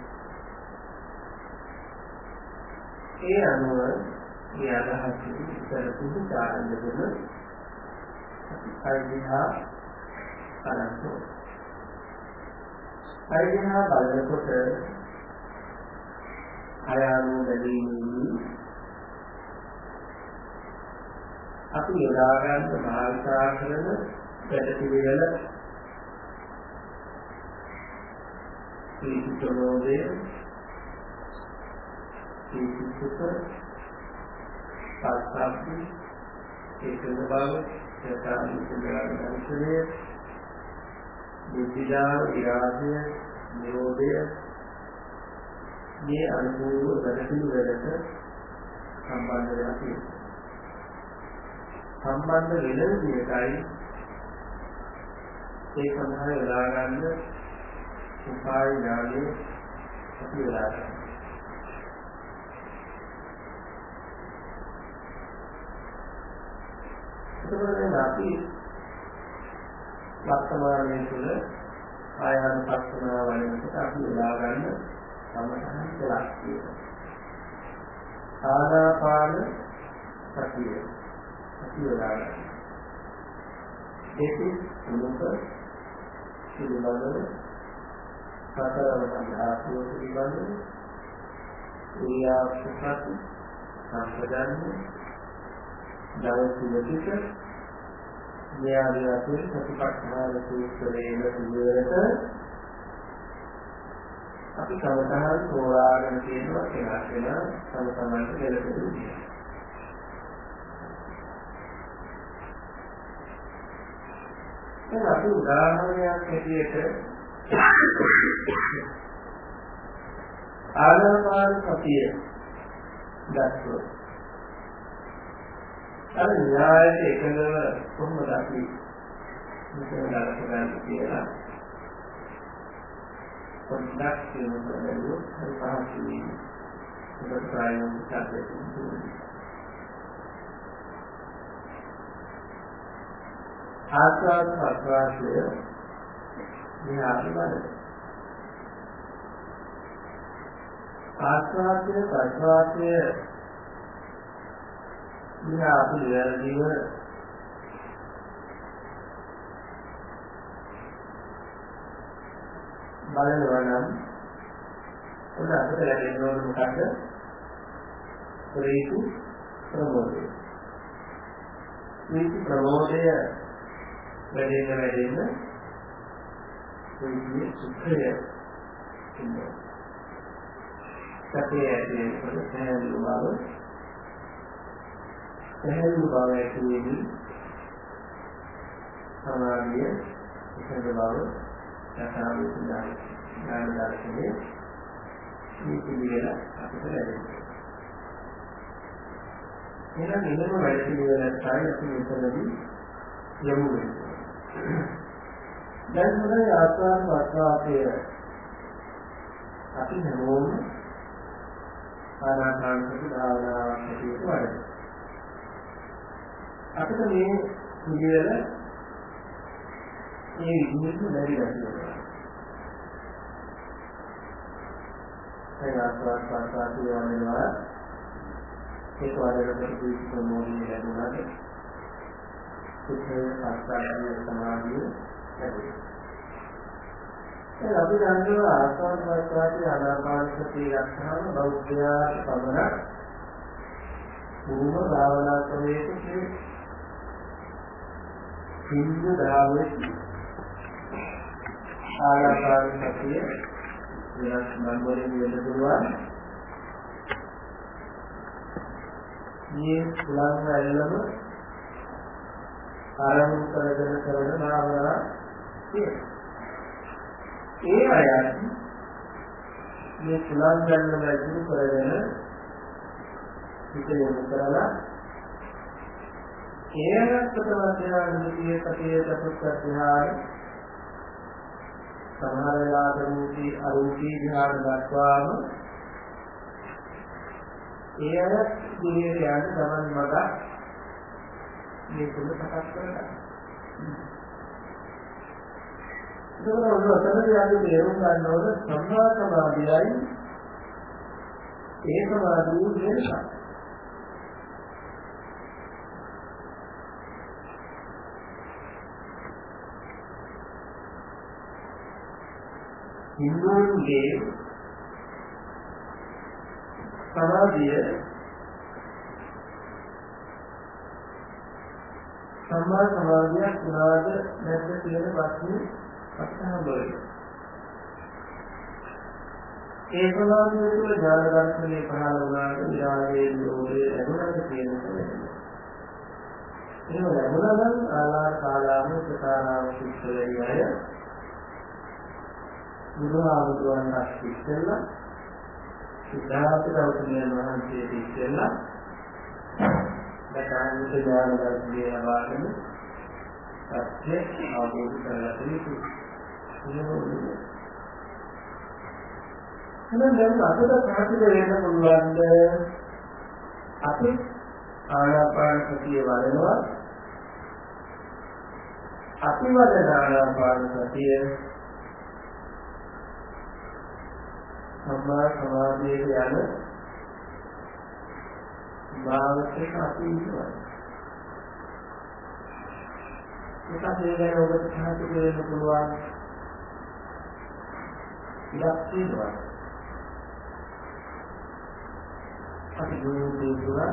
ඒ අනුව මේ අදහස් ඉතල පුදු කාරණා දෙක අපි පරිදිහා බලන්න ඕනේ. පරිදිහා බලනකොට ආයාම බැලීමේදී අපි යොදා ගන්න භාවිතා කරන වැඩපිළිවෙල සීතුමෝදේ සීතුක පාස්තාපි ඒකන බව සතාවිසුදානසනේ බුද්ධිදා විරාජය නිරෝධය මේ අනුභව වැඩපිළිවෙලට සම්බන්ධ වෙලා තියෙනවා. සම්බන්ධ වෙන විදිහටයි ඒ සඳහා යොදා ගන්න උපාය ඥානයේ අපි යොදා ගන්නවා. එතකොට අපි වර්තමානයේ තුල ආයතන පස්සනා වලින් අපි යොදා ගන්න සම්මතන දෙකක් තියෙනවා. ආනාපාන සතිය අපි යොදා ගන්නවා. ඒක මුලක පිළිබඳව සතරවන ධාතුව පිළිබඳව ක්‍රියාපති සම්පදන්නේ දවසික න්‍යායයෙන් ප්‍රතිපක්ෂාල සූත්‍රයේ විවරත අපි කවදාහත් හොරාගෙන තියෙනවා කියලා වෙන සමතමන්ට දෙලකෙදී. දැන් අපි උදාහරණයක් හැටියට ආනාපාන සතිය ගත්තොත් අර න්‍යායයේ එකදව කොහොමද අපි මෙතන ගන්න කියලා පොඩ්ඩක් කියනවා හරි පහසුයි ඔබ ප්‍රායෝගික අධ්‍යයනය ආස්වාද ප්‍රාසය මේ ආකාරය ආස්වාදය ප්‍රාසය මේ ආපියල්දිව බලනවා නම් ඔන්න අපිට ලැබෙන ඕන මොකද ප්‍රීති ප්‍රමෝදය. ප්‍රීති ප්‍රමෝදය වැඩෙන්න ප්‍රීතිය සුඛය ඉන්නවා. සතිය ඇතිවෙනකොට සෑහළු බව ඇතිවෙන්නේ සමාධිය එකඟ බව යථාභූත ඥාන දර්ශනයේ මේ පිළිවෙල අපිට ලැබෙනවා. එහෙනම් මෙහෙම වැඩ පිළිවෙලක් තමයි මෙතනදී යමු වෙන්නේ. දැන් මොනවාද ආස්වාද ප්‍රසආසය අපි හැමෝම ආනාපානසති භාවනාවක් විදිහට වඩනවා. අපිට මේ පිළිවෙල මේ විදිහට ලැබිලා තියෙනවා. ඒ ආස්වාද ප්‍රසආසය වඩනවා ඒක වඩනකොට දීප්ත මොහොතේ ලැබුණාද සුඛේ ආස්වාදයේ සමාධිය ලැබෙනවා. ඒ අපි දන්නවා ආස්වාද ප්‍රසආසයේ ආනාපානසතිය ගන්නාම බෞද්ධයා පමණක් පූර්ව භාවනා ක්‍රමයේ සිංහු ධාවයේ ආනාපානසතිය වෙනස් මනෝලෙන් වෙන්න පුළුවන්. මේ පුලංග ඇල්ලම ආරම්භ කරගෙන කරන භාවනාව තියෙනවා. ඒ අයත් මේ පුලංග ඇල්ලම ඇතුළු කරගෙන හිත යොමු කරලා ඒකට වශයෙන් කතිය චතුත් ධ්‍යාන සමහර වෙලාවකදී අරූපී ධ්‍යාන දක්වාම ඒව දිවියට යන ගමන් මඟ මේ තුන සකස් කරගන්න. ඒකවල ඔතනදී අපි තේරුම් ගන්න ඕන සම්මා සමාධියයි ඒ සමාධිය වෙනස. හින්දුන්ගේ සමාධිය සම්මා සමාධියක් උනාද නැද්ද කියන ප්‍රශ්නේ අත්හඹයි. ඒ සමාධිය තුළ ඥාන දර්ශනේ පහළ වුණාද විරාගයේ නිරෝධයේ ලැබුණාද කියන එක. එහෙම ලැබුණා නම් ආලාර කාලාම ප්‍රකාරාව සිද්ධ අය බුදුහාමුදුරන්ට ඉස්සෙල්ලා සිද්ධාර්ථ ගෞතමයන් වහන්සේට ඉස්සෙල්ලා දැකාන්ත ඥාන දර්ශනය ලබාගෙන සත්‍ය අවබෝධ කරගන්න යුතුයි. එහෙනම් දැන් අපිට පැහැදිලි වෙන්න පුළුවන්ද අපි ආනාපාන සතිය වඩනවා අපි වඩන ආනාපාන සතිය සම්මා සමාධියේ යන භාවයට අපි ඉන්නවා. මේක අපේ ඔබට පැහැදිලි වෙන්න පුළුවන් ඉලක්ක තියෙනවා. අපි දුන්නේ දුරා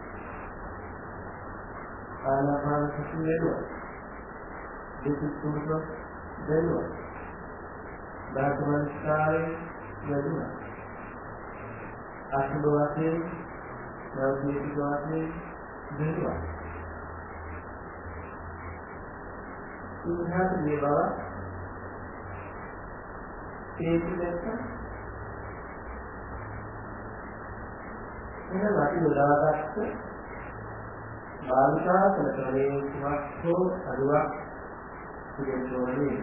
ආනාපාන සතිය වේදවා. දෙක තුනක් දෙනවා. ධාතුමනස්කාරය වේදවා. අසුබවතේ නවීනික වාසේ දෙනවා. ඉන්හාට මේ බව තේරුම් එහෙනම් අපි උදාහරණයක් බාලිකා කලකරේ වස්තු අරුවක් පිළිගන්නේ.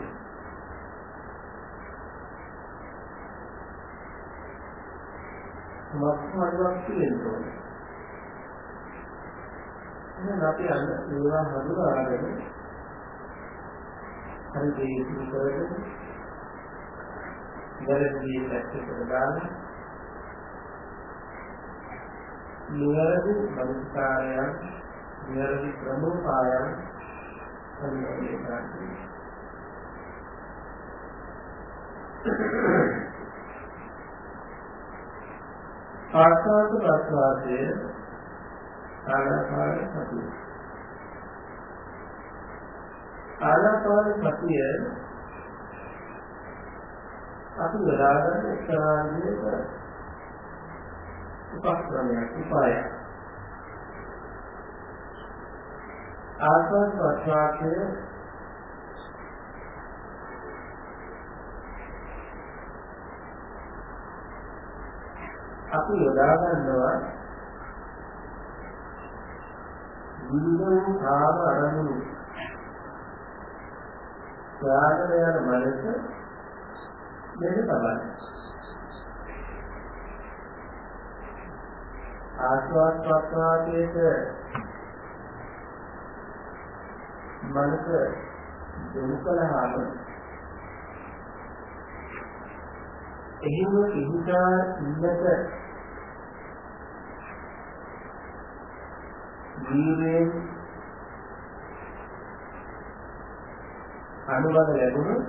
මස්මරුවක් පිළිගන්නේ. එහෙනම් අපි අන්න ඒවා හඳුනාගෙන හරි දෙයක් කරගෙන වැරදි පැත්තකට දාලා නිවැරදි බෞද්ධායන් නිවැරදි ප්‍රමුඛායන් සම්මතය කරන්නේ. ආස්වාද ප්‍රසආදයේ ආනාපාන සතිය. ආනාපාන සතිය අපි උදාහරණ එක්තරාන්දේක උපක්‍රමයක් උපායක්. ආස්වාද ප්‍රසආදයේ අපි යොදා ගන්නවා ජීවන කාම අරමුණු ත්‍යාගය යන මනස මේක තමයි. ආස්වාද ප්‍රසආදයේ මනස යොමු කළාම එහෙම ඉහිදා ඉන්නක ජීවයෙන් අනුබල ලැබුණොත්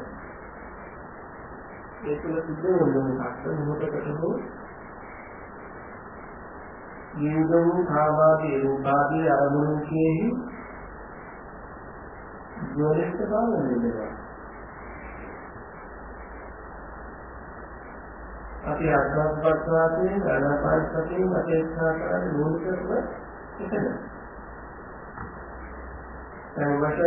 ඒ තුළ සිද්ධ වෙන මොහොතකට හෝ ජීවන කාමාදී රූපාදී අරමුණු කියෙහි ජීවිත බව වෙනවා. අපි අත්පත්වාදී අනාපානසතිය මතේක්ෂා කරන මූලිකව එතන. දැන්වට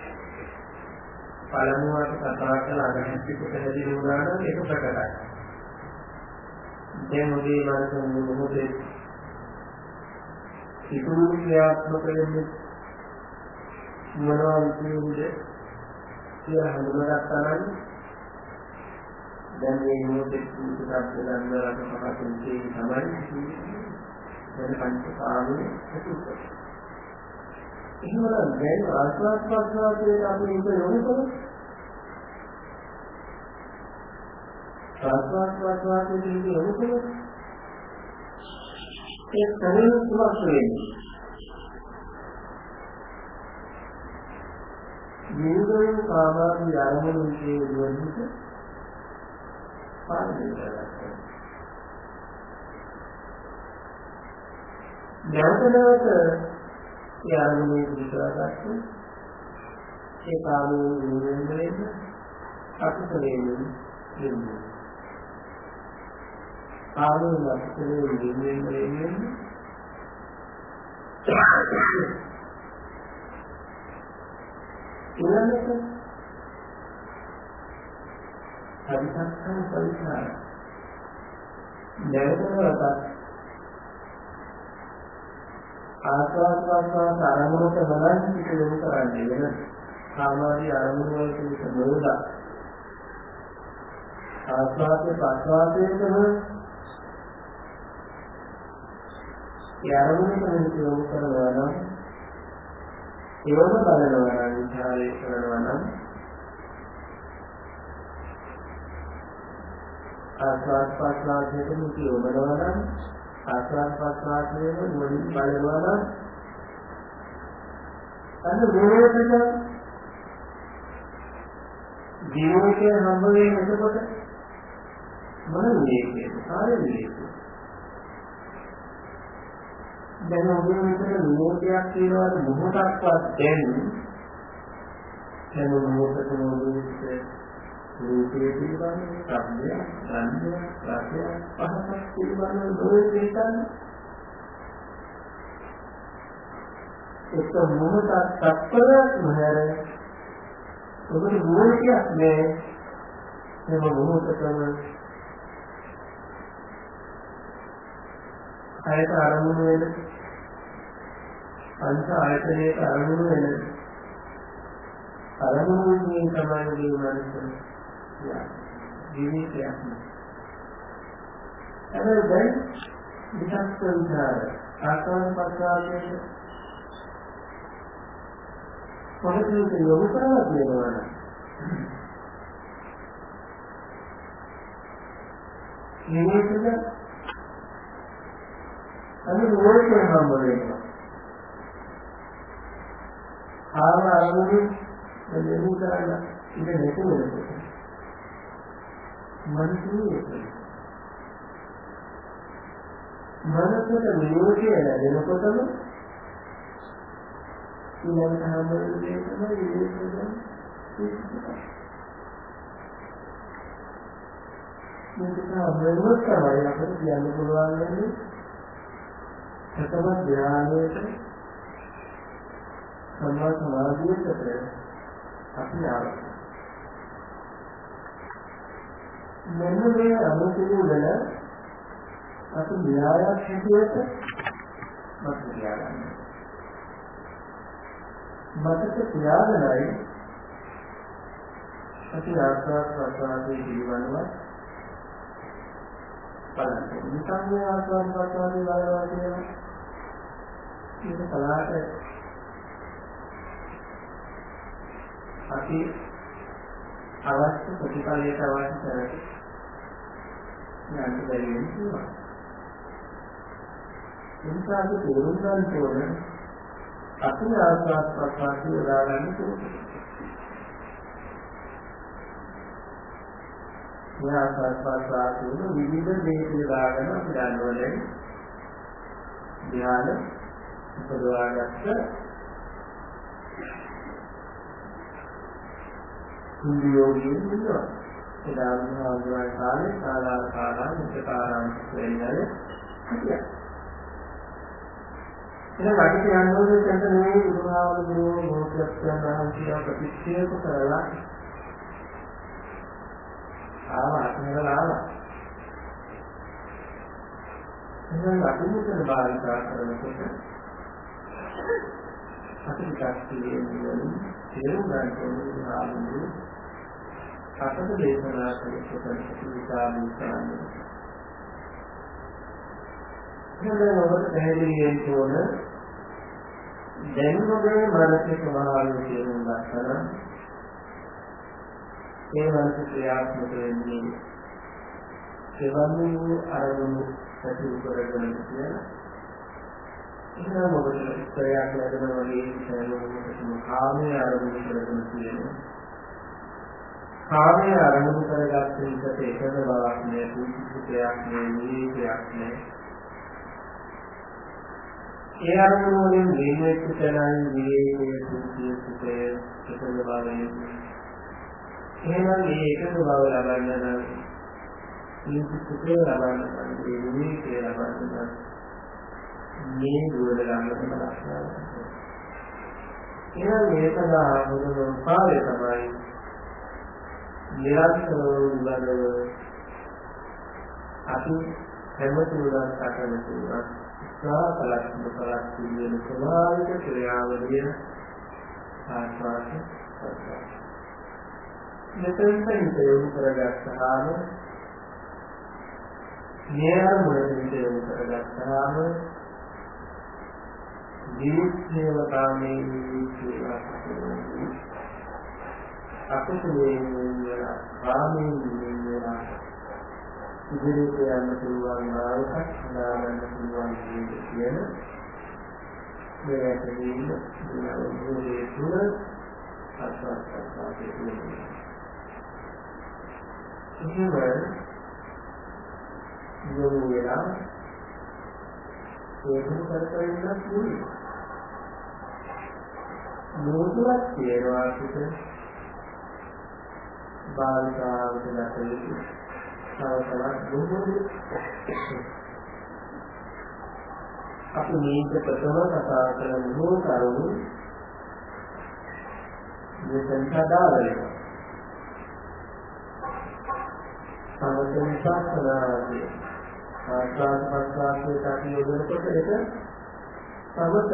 පළමුවට කතා කරලා අගහිච්ච කොටදී උදාහරණ එක ප්‍රකටයි. දැන් ඔබේ මනස මොහොතේ ඉතුරු ක්‍රියාත්මක වෙන්නේ මොනවා විදිහද කියලා හඳුනාගත්තා නම් දැන් මේ මොහොතේ කුසලයක් ගන්නවට පහසුම් තියෙන්නේ තමයි දැන් පංචකාමයේ ඇතිවෙන්නේ. එහෙනම් දැන් ආස්වාද ප්‍රසආදයේ අපි ඒක යොමු කරමු. ආස්වාද ප්‍රසආදයේ යොමු කරමු. ඒ ශරීර තුමක් වෙන්නේ. ජීවන කාමාදී අරමුණු විදිහට පාලනය කරගන්න. නැවතනවත ඒ අරමුණේ විතරක් ඒ කාමයේ නිරන්තරයෙන් අකුසලයෙන් ඉන්නේ. කාමයේ අකුසලයෙන් නිරන්තරයෙන් ඊළඟට අධිසක්ඛාන පරිසර නැවතනවත ආස්වාද ප්‍රසආද අරමුණට බලන් යොමු කරන්නේ වෙන කාමාදී අරමුණු වලට මොනවාද ආස්වාද ප්‍රසආදයේම ඒ අරමුණට යොමු කරනවා නම් ඒවම බලනවා නම් විචාරය කරනවා නම් ආස්වාද ප්‍රසආදයෙන් කියවනවා නම් ආස්වාද ප්‍රසආදයෙන් මොනින් බලනවා නම් අන්න මේකට ජීවිතයේ හම්බ වෙන එතකොට මොන විදිහේ කාර්යයක් දැන් ඔබේ මෙතන මොහොතක් කියනවාද මොහොතක්වත් දැන් මොහොතක මොහොතේ රූපේ පිළිබඳ සම්මය ගන්ධ රසය පහසක් පිළිබඳ දෝෂ දෙකක් ඒක මොහොතක් තත්පරයක් නොහැර ඔබේ මොහොතක් නෑ මේ මොහොතකම ආයත ආරමුණු වෙන පංච ආයතනයේ ආරමුණු වෙන ආරමුණු මේ තමයි ජීවනයේ ජීවිතයක් නේ. දැන් විචක්ෂණාර ආකාර පස්සාවේ කොහොමද යොමු කරලා තියෙනවද? මේකද අනිත් මොකක්ද හම්බ වෙන්නේ? ආවරණු දෙලු කරලා ඉඳ නැතුව මනසේ මනසට නියෝජනය ලැබෙනකොටම ඊළඟ හම්බ වෙන්නේ තමයි මේක තමයි අපිට කියන්න පුළුවන් වෙන්නේ ප්‍රථම ධ්‍යානයේ සම්මා සමාධියට අපි ආවා. මෙන්න මේ අනුසුළු වල අපි න්‍යායක් හැටියට මත තියාගන්න. මතක තියාගන්නයි අපි ආස්වාද ප්‍රසආදයේ ජීවනවත් බලන්න. නිකන් ආස්වාද ප්‍රසආදයේ බලනවා කියනවා. ඒක කලාට අපි අවශ්‍ය ප්‍රතිඵලයට අවශ්‍ය කරලා යන්න බැරි වෙනවා. ඉන්සාව තේරුම් ගන්න ඕන අපි ආස්වාද ප්‍රසආදයේ දාගන්න ඕනේ. ආස්වාද විවිධ දේශේ දාගෙන අපි ගන්නවනේ ධ්‍යාන උපදවාගත්ත ඉන්ද්‍රියෝගින් ඉන්නවා. ඒ දානහාග්‍රහය කාලේ කාලාකාරා මුඛකාරාන් වෙන්නේ හිතිය. එහෙනම් අපි කියන්නේ දැන් මේ උදාහරණ මොකක්ද කියන ප්‍රතික්ෂේප කරලා ආවා. එහෙනම් අපි මුලින්ම භාවිතා කරනකොට අපි තාක්ෂණයේ තේරුම් ගන්න ඕනේ ආලෝකය අපට දේශනා කරන විචාරණ කරන්නේ. එහෙනම් ඔබට පැහැදිලි වෙන්න ඕන දැන් ඔබේ මානසික ස්වභාවය තේරුම් ගන්න. ඒ වගේ ක්‍රියාත්මක වෙන්නේ සේවනු අරමුණු ඇති කරගෙන කියලා. එහෙනම් ඔබට ක්‍රියාවක් ලැබෙනවා වගේ සේවනු කාමයේ අරමුණු කරගෙන තියෙනවා. කාමයේ අරමුණු කරගත්ත විට ඒකද බවක් නෑ, කුසිතයක් නෑ, නිවිතයක් නෑ. ඒ අරමුණු වලින් වෙනස් කරන විවේකයේ කුසිතයේ ඒකද බවයි. එහෙනම් මේ එකතු බව ලබන්න නම් මේ සුඛය ලබන්න නම් මේ විවේකය ලබන්න නම් මේ දුර ළඟටම ලක්ෂණ. එහෙනම් මේක දාහුදුන පාරේ තමයි නිරන්තරව බලව අපි හැමතුරක් අතන තුරක් සාකලක් මුකලක් කියන ස්වභාවික ක්‍රියාවලිය ආස්වාද කරනවා. මෙතෙන්ට යොමු කරගත්තාම නියම මොළෙට යොමු කරගත්තාම ජීවිතේවතාවේ කියලා අකුසලයෙන් වෙලා කාමයෙන් වෙලා ඉදිරියට යන්න පුළුවන් ආවක හදාගන්න පුළුවන් කියන මේකට දෙන්න දුරේ තුන අස්වාද කරනවා. එහෙම යොමු වෙලා ඒකම කරකවෙන්න පුළුවන්. මොකක්ද කියනවා පිට බාලිකාවට නැතේ තවතවත් දුන්නේ. අපි මේක ප්‍රථම කතා කරන මොන කරුණු මේ සංසාරවල සමතන ශාස්ත්‍රාදී ආස්වාද ප්‍රසආදයේ අපි යොදනකොට ඒක සමත.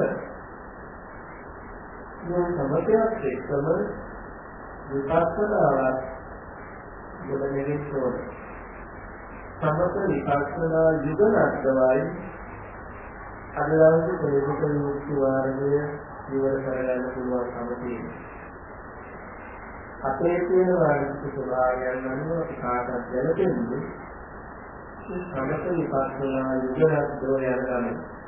මේ සමතයත් එක්කම විපස්සනාවත් යොදන්නේ ඕනේ. සමත විපස්සනා යුගනත්වයි අදලාගේ ප්‍රේමක මුක්ති වාරණය ඉවර කරගන්න පුළුවන්කම තියෙනවා. අපේ තියෙන වාර්ෂික ස්වභාවයන් අනුව අපි කාටත් දැනෙන්නේ සමත විපස්සනා යුගනත්වය යනකම්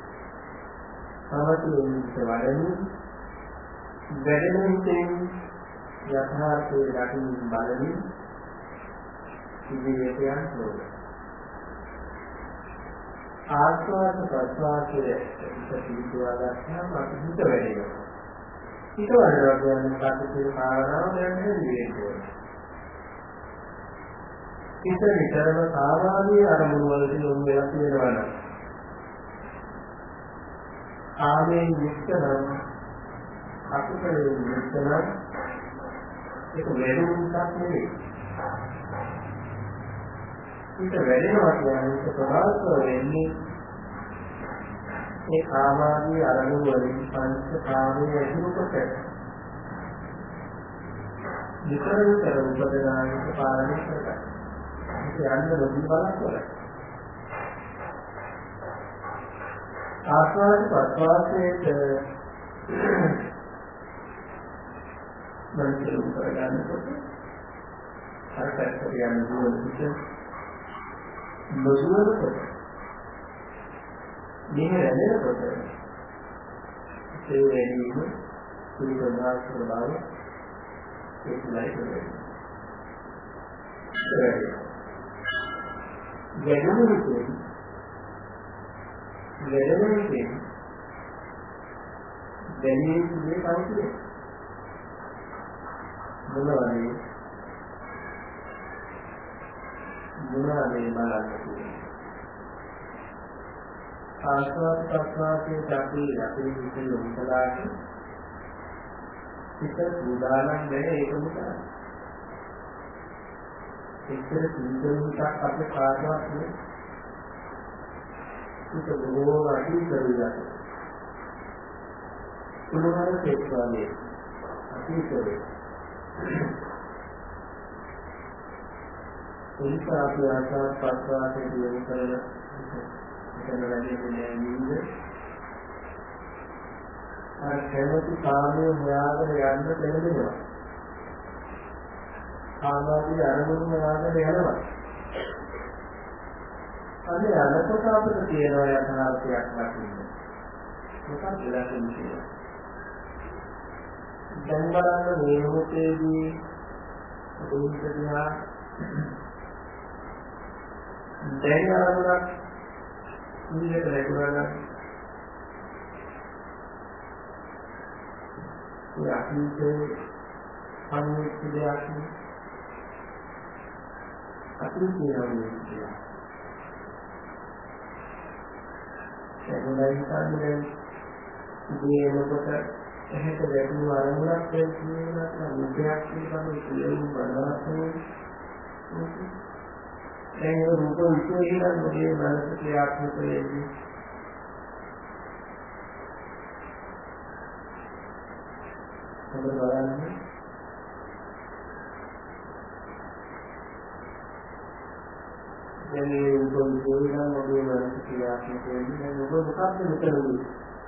සමතේ වඩමින් වැඩෙනින් යථාර්ථයේ දකින්න බලමින් ඉදිරියට යන්න ඕනේ. ආස්වාද ප්‍රසආදයේ පිටුවා ගන්නවා අපි හිත වැඩෙනවා. හිත වැඩනවා කියන්නේ කාටද කාරණාව දැනෙන්නේ නේද? හිත විතරම සාමාන්‍ය අරමුණු වලට යොමු වෙලා තියෙනවා නම් ආමේ විස්තරම් අකුසලයෙන් යුක්ත නම් ඒක වෙනුම්ක් නෙවෙයි. ඒක වැඩෙනවා කියන්නේ ප්‍රකාශ වෙන්නේ ඒ කාමාදී අරමුණු වලින් පංච කාමයේ ඇතුළත විතර උපදනායක පාලනය කරගන්න. ඒක යන්න නොදී බලක් කරගන්න. ආස්වාද ප්‍රස්වාසයේ මනස කරගන්නකොට අර පැත්තට යන දුවන පිට නොදුවනකොට මේ රැඳෙනකොට ඒ වෙනීම පිළිබඳව ස්වභාවය ඒකයි කියන්නේ. ගැටලුවකින් දැනෙන්නේ කවුද? මොනවද බලන්න තියෙන්නේ? ආස්වාද ප්‍රස්වාසයේ අපි හිතේ උන්දලාගේ හිත උදාහරණ දෙන්න ඒකම කරා. එක්තර සිංහලුන්ට අපේ කාර්යවත් නේ. ඒක බොහෝම අතිශයිලා. කුලවල තේස්වාලේ අතිශයිලා. ඒක අපි ආස්වාද ප්‍රස්වාසයේ දියුණු කරන එතන වැඩින්නේ නෑ. අර කැමති කාමයේ හොයාගෙන යන්න දෙන්නවා. කාමයේ අරමුණු හොයාගෙන යනවා. අනේ අනකොට අපිට තියෙනවා යථාර්ථයක් දකින්න. මොකක්ද ලක්ෂණය? දැන් බලන්න මේ මොහොතේදී උන්ටදියා දැන් අරමුණක් නිලට ලැබුණා ඒ අතීතයේ අනුවිද්‍යාවක් අතීතයේ එතනයි තමයි මේ මොකට එහෙට වැටුණු අරමුණක් කියනවා මුදයක් පිළිබඳව කියමු බලන්න. දැන් ඒ රූප විශ්ලේෂණ මොලේ මනස ක්‍රියාත්මක වෙන්නේ. ඔබ බලන්න. දැන් ඒ රූප විශ්ලේෂණ මොලේ මනස ක්‍රියාත්මක වෙන්නේ. දැන් ඔබ මොකක්ද මෙතනදී?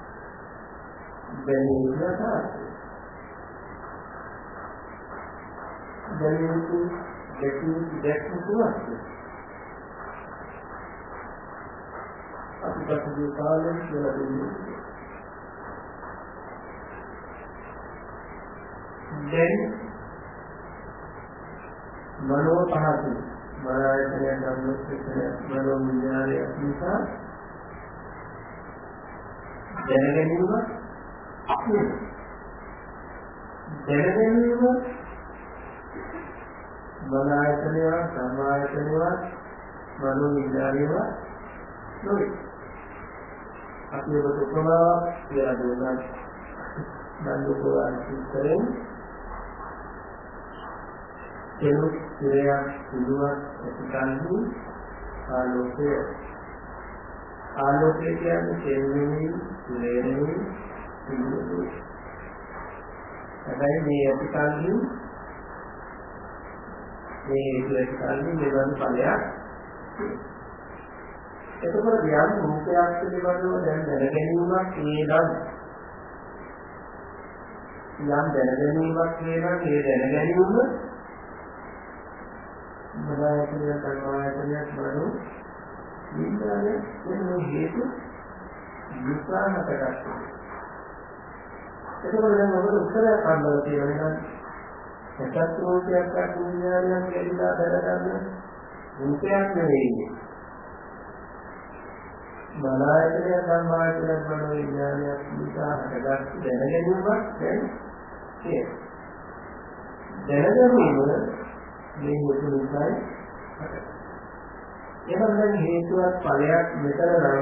දැනෙන්නේ දැක්කුවත් අපිට කාලෙන් කියලා දෙන්නේ. දැන් මනෝ පහසු මායතනය සම්මුතිය මනෝ විඥානය නිසා දැනගැනීම දැනගැනීම මනායතනය සමායතනය මනෝ විඥානය නොවේ. අපි ඔබ උපමාවක් කියලා දුන්නා නම් දුකවන් සිතරෙන් කෙනෙක් ඉරයක් සිදුවක් ඇතිකන්හි ආලෝකය කියන්නේ කෙනෙකුගේ ඉරේනේ සිදුවේ. හැබැයි මේ ඇතිකන්හි මේ ඇතිකන්හි මෙවන් ඵලයක්. එතකොට ධ්‍යාන රූපයක් පිළිබඳව දැන් දැනගැනීමක් නේද? යම් දැනගැනීමක් කියනවා ඒ දැනගැනීම මනායතනය කර්මායතනයක් වඩු විඥානයේ වෙන හේතු විස්තරකට ගන්නවා. එතකොට දැන් ඔබට උත්තරයක් ගන්නවා කියනවා නම් එකත් රූපයක් ගන්න විඥානයක් කියලා දැනගන්න රූපයක් නෙවෙයි. මනායතනය කර්මායතනයක් වඩු විඥානයක් නිසා හටගත් දැනගැනීමක් දැන් දැනගැනීම මේ හේතු නිසායි එහෙනම් හේතුවක් ඵලයක් මෙතන නම්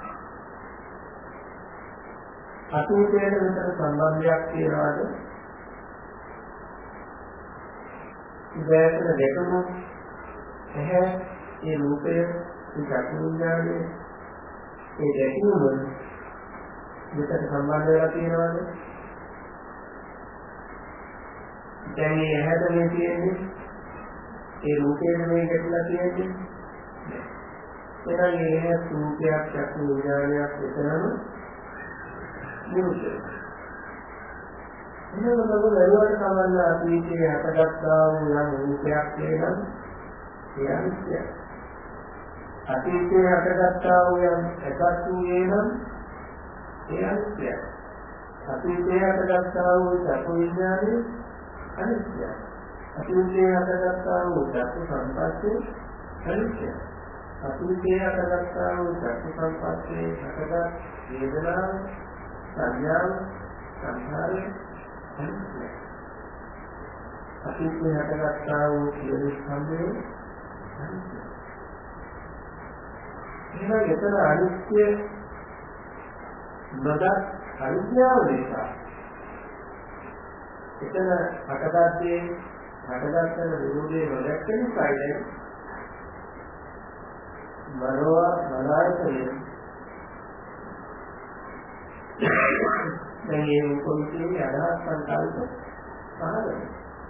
අතීතයට මෙතන සම්බන්ධයක් තියනවාද? ඉබේතන දෙකම එහේ මේ රූපය මේ චක්කු විඥානයේ ඒ දෙකම මෙතන සම්බන්ධ වෙලා තියනවාද? දැන් මේ ඇහැට මේ තියෙන්නේ ඒ රූපේද මේ ගැටලා තියෙන්නේ. එහෙනම් මේ රූපයක් චක්කු විඥානයක් එතනම නිරුද්ධ. එහෙනම් මොකද ලැබුවට සමන්න අතීතයේ හටගත්තා වූ යම් රූපයක් නේද? ඒ අනිත්‍යයි. අතීතයේ හටගත්තා වූ යම් එකක් වූයේ නම් ඒ අනිත්‍යයි. අතීතයේ හටගත්තා වූ චක්කු විඥානය අනිත්‍යයි. අතීතයේ හටගත්තා වූ චක්කු සංපස්සේ අනිත්‍යයි. අතීතයේ හටගත්තා වූ චක්කු සංපස්සේ හටගත් වේදනාව සංඥාව සංඛාරය අනිත්‍යයි. අතීතයේ හටගත්තා වූ සියලු ස්කන්ධය අනිත්‍යයි. එහෙනම් එතන අනිත්‍ය නොදත් අවිද්‍යාව නිසා එතන හටගත්තේ හටගත්තන විරෝධයේ නොදැක්ක නිසායි මනෝආයතනය දැන් මේ කොමිටියේ අදහස් සංකල්ප පහළ වෙනවා.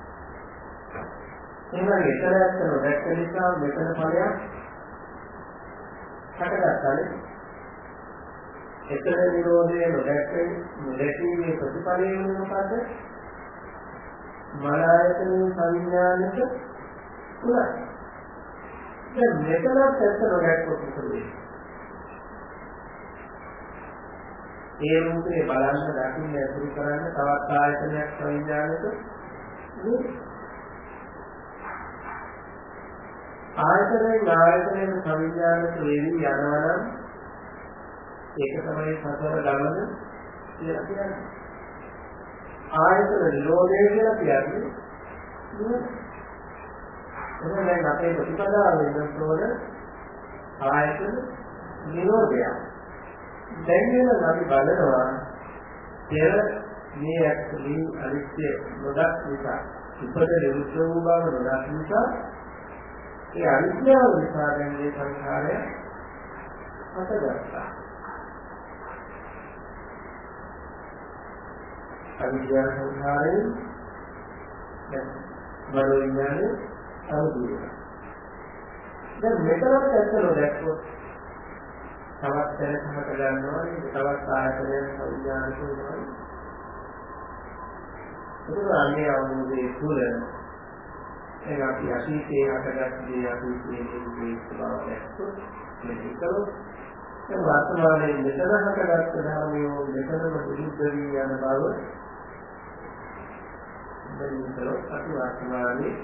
එහෙනම් එතරම්ම නොදැක්ක නිසා මෙතන ඵලයක් හටගත්තානේ. එතන නිරෝධයේ නොදැකීමේ ප්‍රතිඵලය මොකද? මනෝආයතනයේ සංඥානික උලයි. දැන් මෙතනත් ඇත්ත නොදැක්කොත් මොකද වෙන්නේ? ඒ රූපේ බලන්න දකින්න ඇතුළු කරන්න තවත් ආයතනයක් සංඥානික ආයතනයේ සංඥානික වේවි යනවා නම් ඒක තමයි සතර ගමන කියලා කියන්නේ. ආයතන නිරෝධය කියලා කියන්නේ එහෙනම් දැන් අපේ ප්‍රතිපදාව වෙනකොට ආයතන නිරෝධය. දැන් වෙන අපි බලනවා පෙර මේ ඇක්ටලි අනිත්‍ය නොදක් නිසා උපද නිරුද්ධ වූ බව නොදක් නිසා ඒ අනිත්‍යව නිසා දැන් මේ සංඛාරය හටගත්තා. අවිද්‍යාව සංඛාරයෙන් දැන් මනෝ විඥානේ අවුදුවා. දැන් මෙතනත් ඇත්තම දැක්කොත් තවත් දැනට හට ගන්නවා නේද? තවත් ආයතනයක් සංඥානික වෙනවා. ඒක අන්නේ අවබෝධයේ තුල එන අපි අතීතයේ හටගත්තේ අතීතයේ මේ බව දැක්කොත් මේකව ඒ වර්තමානයේ මෙතන හටගත්ත ධර්මයෝ මෙතනම විරුද්ධ වී යන බව දැනීමතර අපි වර්තමානයේ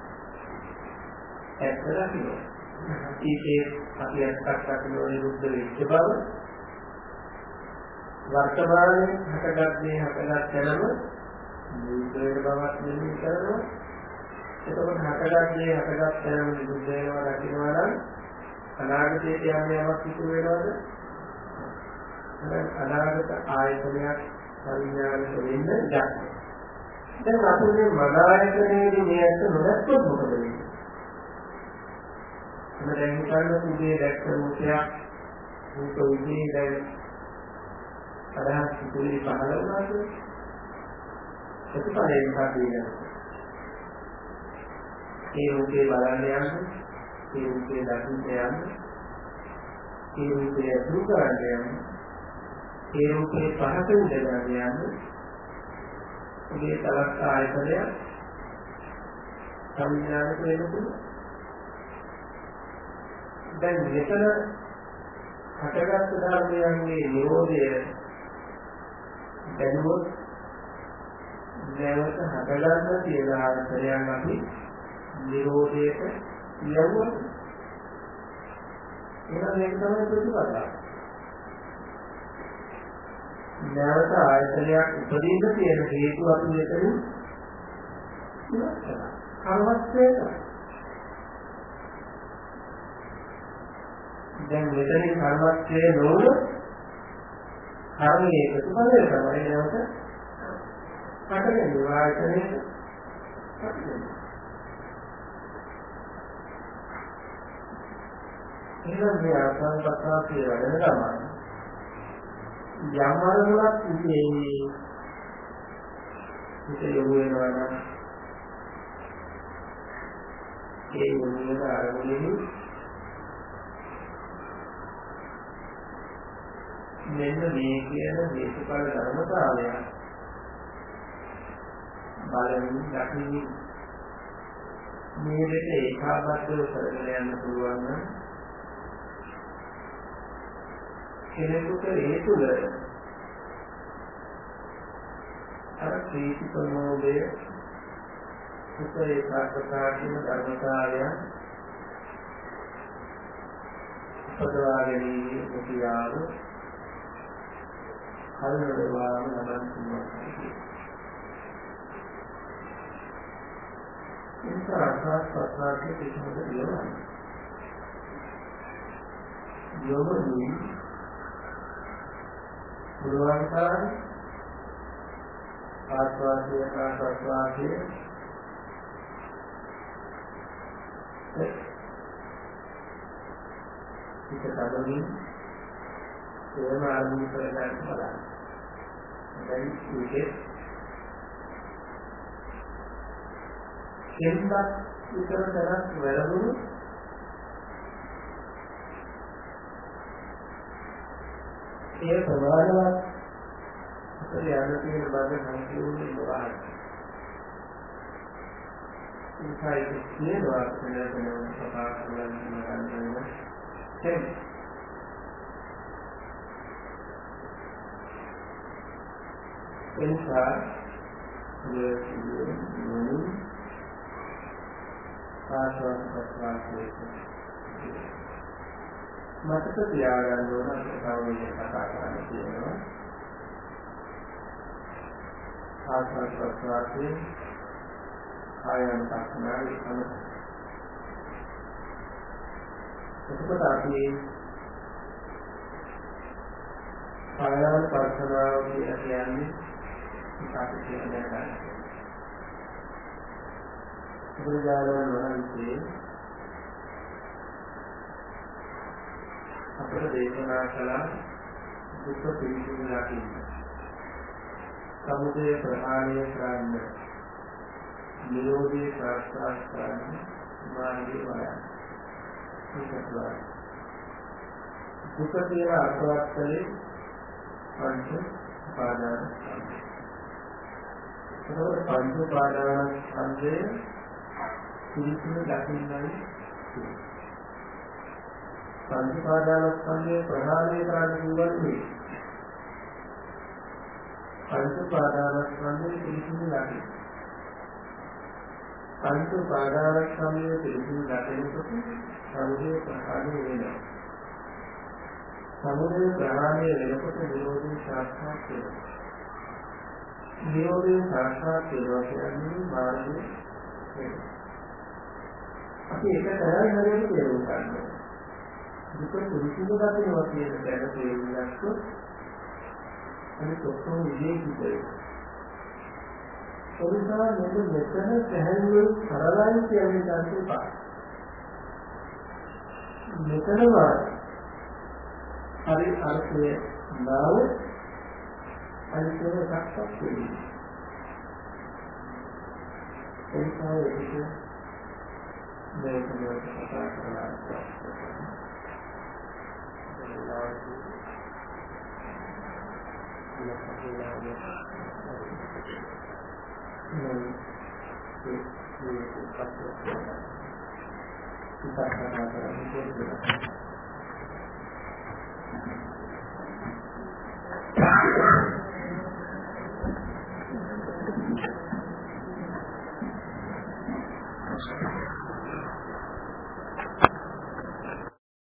ඇත්තටම ඒකේ අපි අත්දැකලා විරුද්ධ වෙච්ච බව වර්තමානයේ හටගත්තේ හටගත් තැනම විරුද්ධ වෙන බවක් නෙමෙයි කරනවා. එතකොට හටගත්තේ හටගත් තැනම විරුද්ධ වෙනවා දකින්නවා නම් අනාගතයේ යන්නේ යමක් සිදු වෙනවද? අනාගත ආයතනයක් පරිඥානක වෙන්න යන්නේ. දැන් අපේ මනායතනයේදී මේ ඇත්ත නොදැක්කොත් මොකද වෙන්නේ? මම දැන් හිතන්නේ පුතේ දැක්ක මොකයක් මේක උදේ දැන් අදහස් පිටුලේ පහළ වුණාද? ප්‍රතිපලයෙන් හදින්න. ඒ රූපේ බලන්න යන්න, ඒ රූපේ දකින්න යන්න, ඒ රූපේ දුරු කරන්න යන්න, ඒ රූපේ පහත උදගන්න යන්න, මේ තවත් ආයතනය සංඥානික වෙන පුළුවන්. දැන් මෙතන හටගත් ධර්මයන්ගේ නිරෝධය දැනුවොත් නැවත හටගන්න තියෙන ආයතනයන් අපි නිරෝධයට යවුවොත් එහෙනම් මේක තමයි ප්‍රතිපදාව. නැවත ආයතනයක් උපදින්න තියෙන හේතු අපි මෙතන ඉවත් කරනවා. කර්මස්සේ දැන් මෙතනින් කර්මස්සේ නෝන කර්මයේ ප්‍රතිඵලය තමයි නැවත හටගන්නේ ආයතනයේ එහෙනම් මේ ආසන්නපත්තා කියලා වැඩ ගමන යම් අරමුණක් ඉතිේ යොමු වෙනවා නම් ඒ යොමුවන අරමුණෙහි මෙන්න මේ කියන හේතුඵල ධර්මතාවය බලමින් දකින්න මේ දෙක ඒකාබද්ධව කරගෙන යන්න පුළුවන් නම් කෙනෙකුට ඒ තුළ අර ප්‍රීති ප්‍රමෝදය සුඛ ඒකාග්‍රතාව කියන ධර්මතාවය උපදවා ගැනීමේ හැකියාව කල්වලවාම ලබන්න පුළුවන්. ඒක අර්ථාත්මකව කිසිමද කියවන්නේ. යොමුනි පුළුවන් තරම් ආස්වාදයේ ප්‍රාසවාදයේ ඒක තමයි ඒම ආරම්භ කරගන්න බලන්න. දැන් මේකේ කෙන්දක් විතර තරක් වැළඳුණු ඒ ප්‍රමාණවත් අපේ යන තියෙන බඳ සංකීර්ණ ඉවරයි. ඒකයි කියනවා වෙනම ප්‍රකාශ කරන්න ගන්නවා. එනිසා මේ ආස්වාද ප්‍රසවාසයේ මතක තියාගන්න ඕන කවුරුන් කතා කරන්නේ කියනවා ආස්වාද ප්‍රසවාසයේ ආයන තක්නාවේ තමයි එතකොට අපි ආයන පර්සනාව කියන්නේ අපි කියන්නේ නැහැ. බුදුරජාණන් වහන්සේ අපට දේශනා කළ දුක්ඛ පිළිසිඳ දකින්න. සමුදය ප්‍රහාණය කරන්න. නිරෝධය සාක්ෂාත් කරන්න මාර්ගය වඩන්න. මේකයි. දුක කියලා අර්ථවත් කළේ පංච උපාදාන ස්කන්ධය. ඒක පංච උපාදාන ස්කන්ධය පිළිසිඳ දකින්නයි. පංච උපාදාන ස්කන්ධය ප්‍රහාණය කරන්න පුළුවන්. පංච උපාදාන ස්කන්ධය පිළිසිඳ දකින්න. පංච උපාදාන ස්කන්ධය පිළිසිඳ දකිනකොට සමුදය ප්‍රහාණය වෙනවා. සමුදය ප්‍රහාණය වෙනකොට නිරෝධය සාක්ෂාත් වෙනවා. නිරෝධය සාක්ෂාත් වෙනවා කියන්නේ මාර්ගය වෙනවා. අපි ඒක තරයි හරියට තේරුම් ගන්න ඕනේ. දුක පිළිසිඳ දකිනවා කියන දැන තේරුම් ගත්තොත් අනිත් ඔක්කොම විදේකිතේ. ඒනිසා මෙන්න මෙතන පැහැදිලිව කරලයි කියන්නේ දැක්කේ. මෙතනම හරි අර්ථය නාව අනිත්‍යව සාක්ෂාත් වෙන්නේ. ඒසා ඒක මේක නේද කතා කරලා Kita akan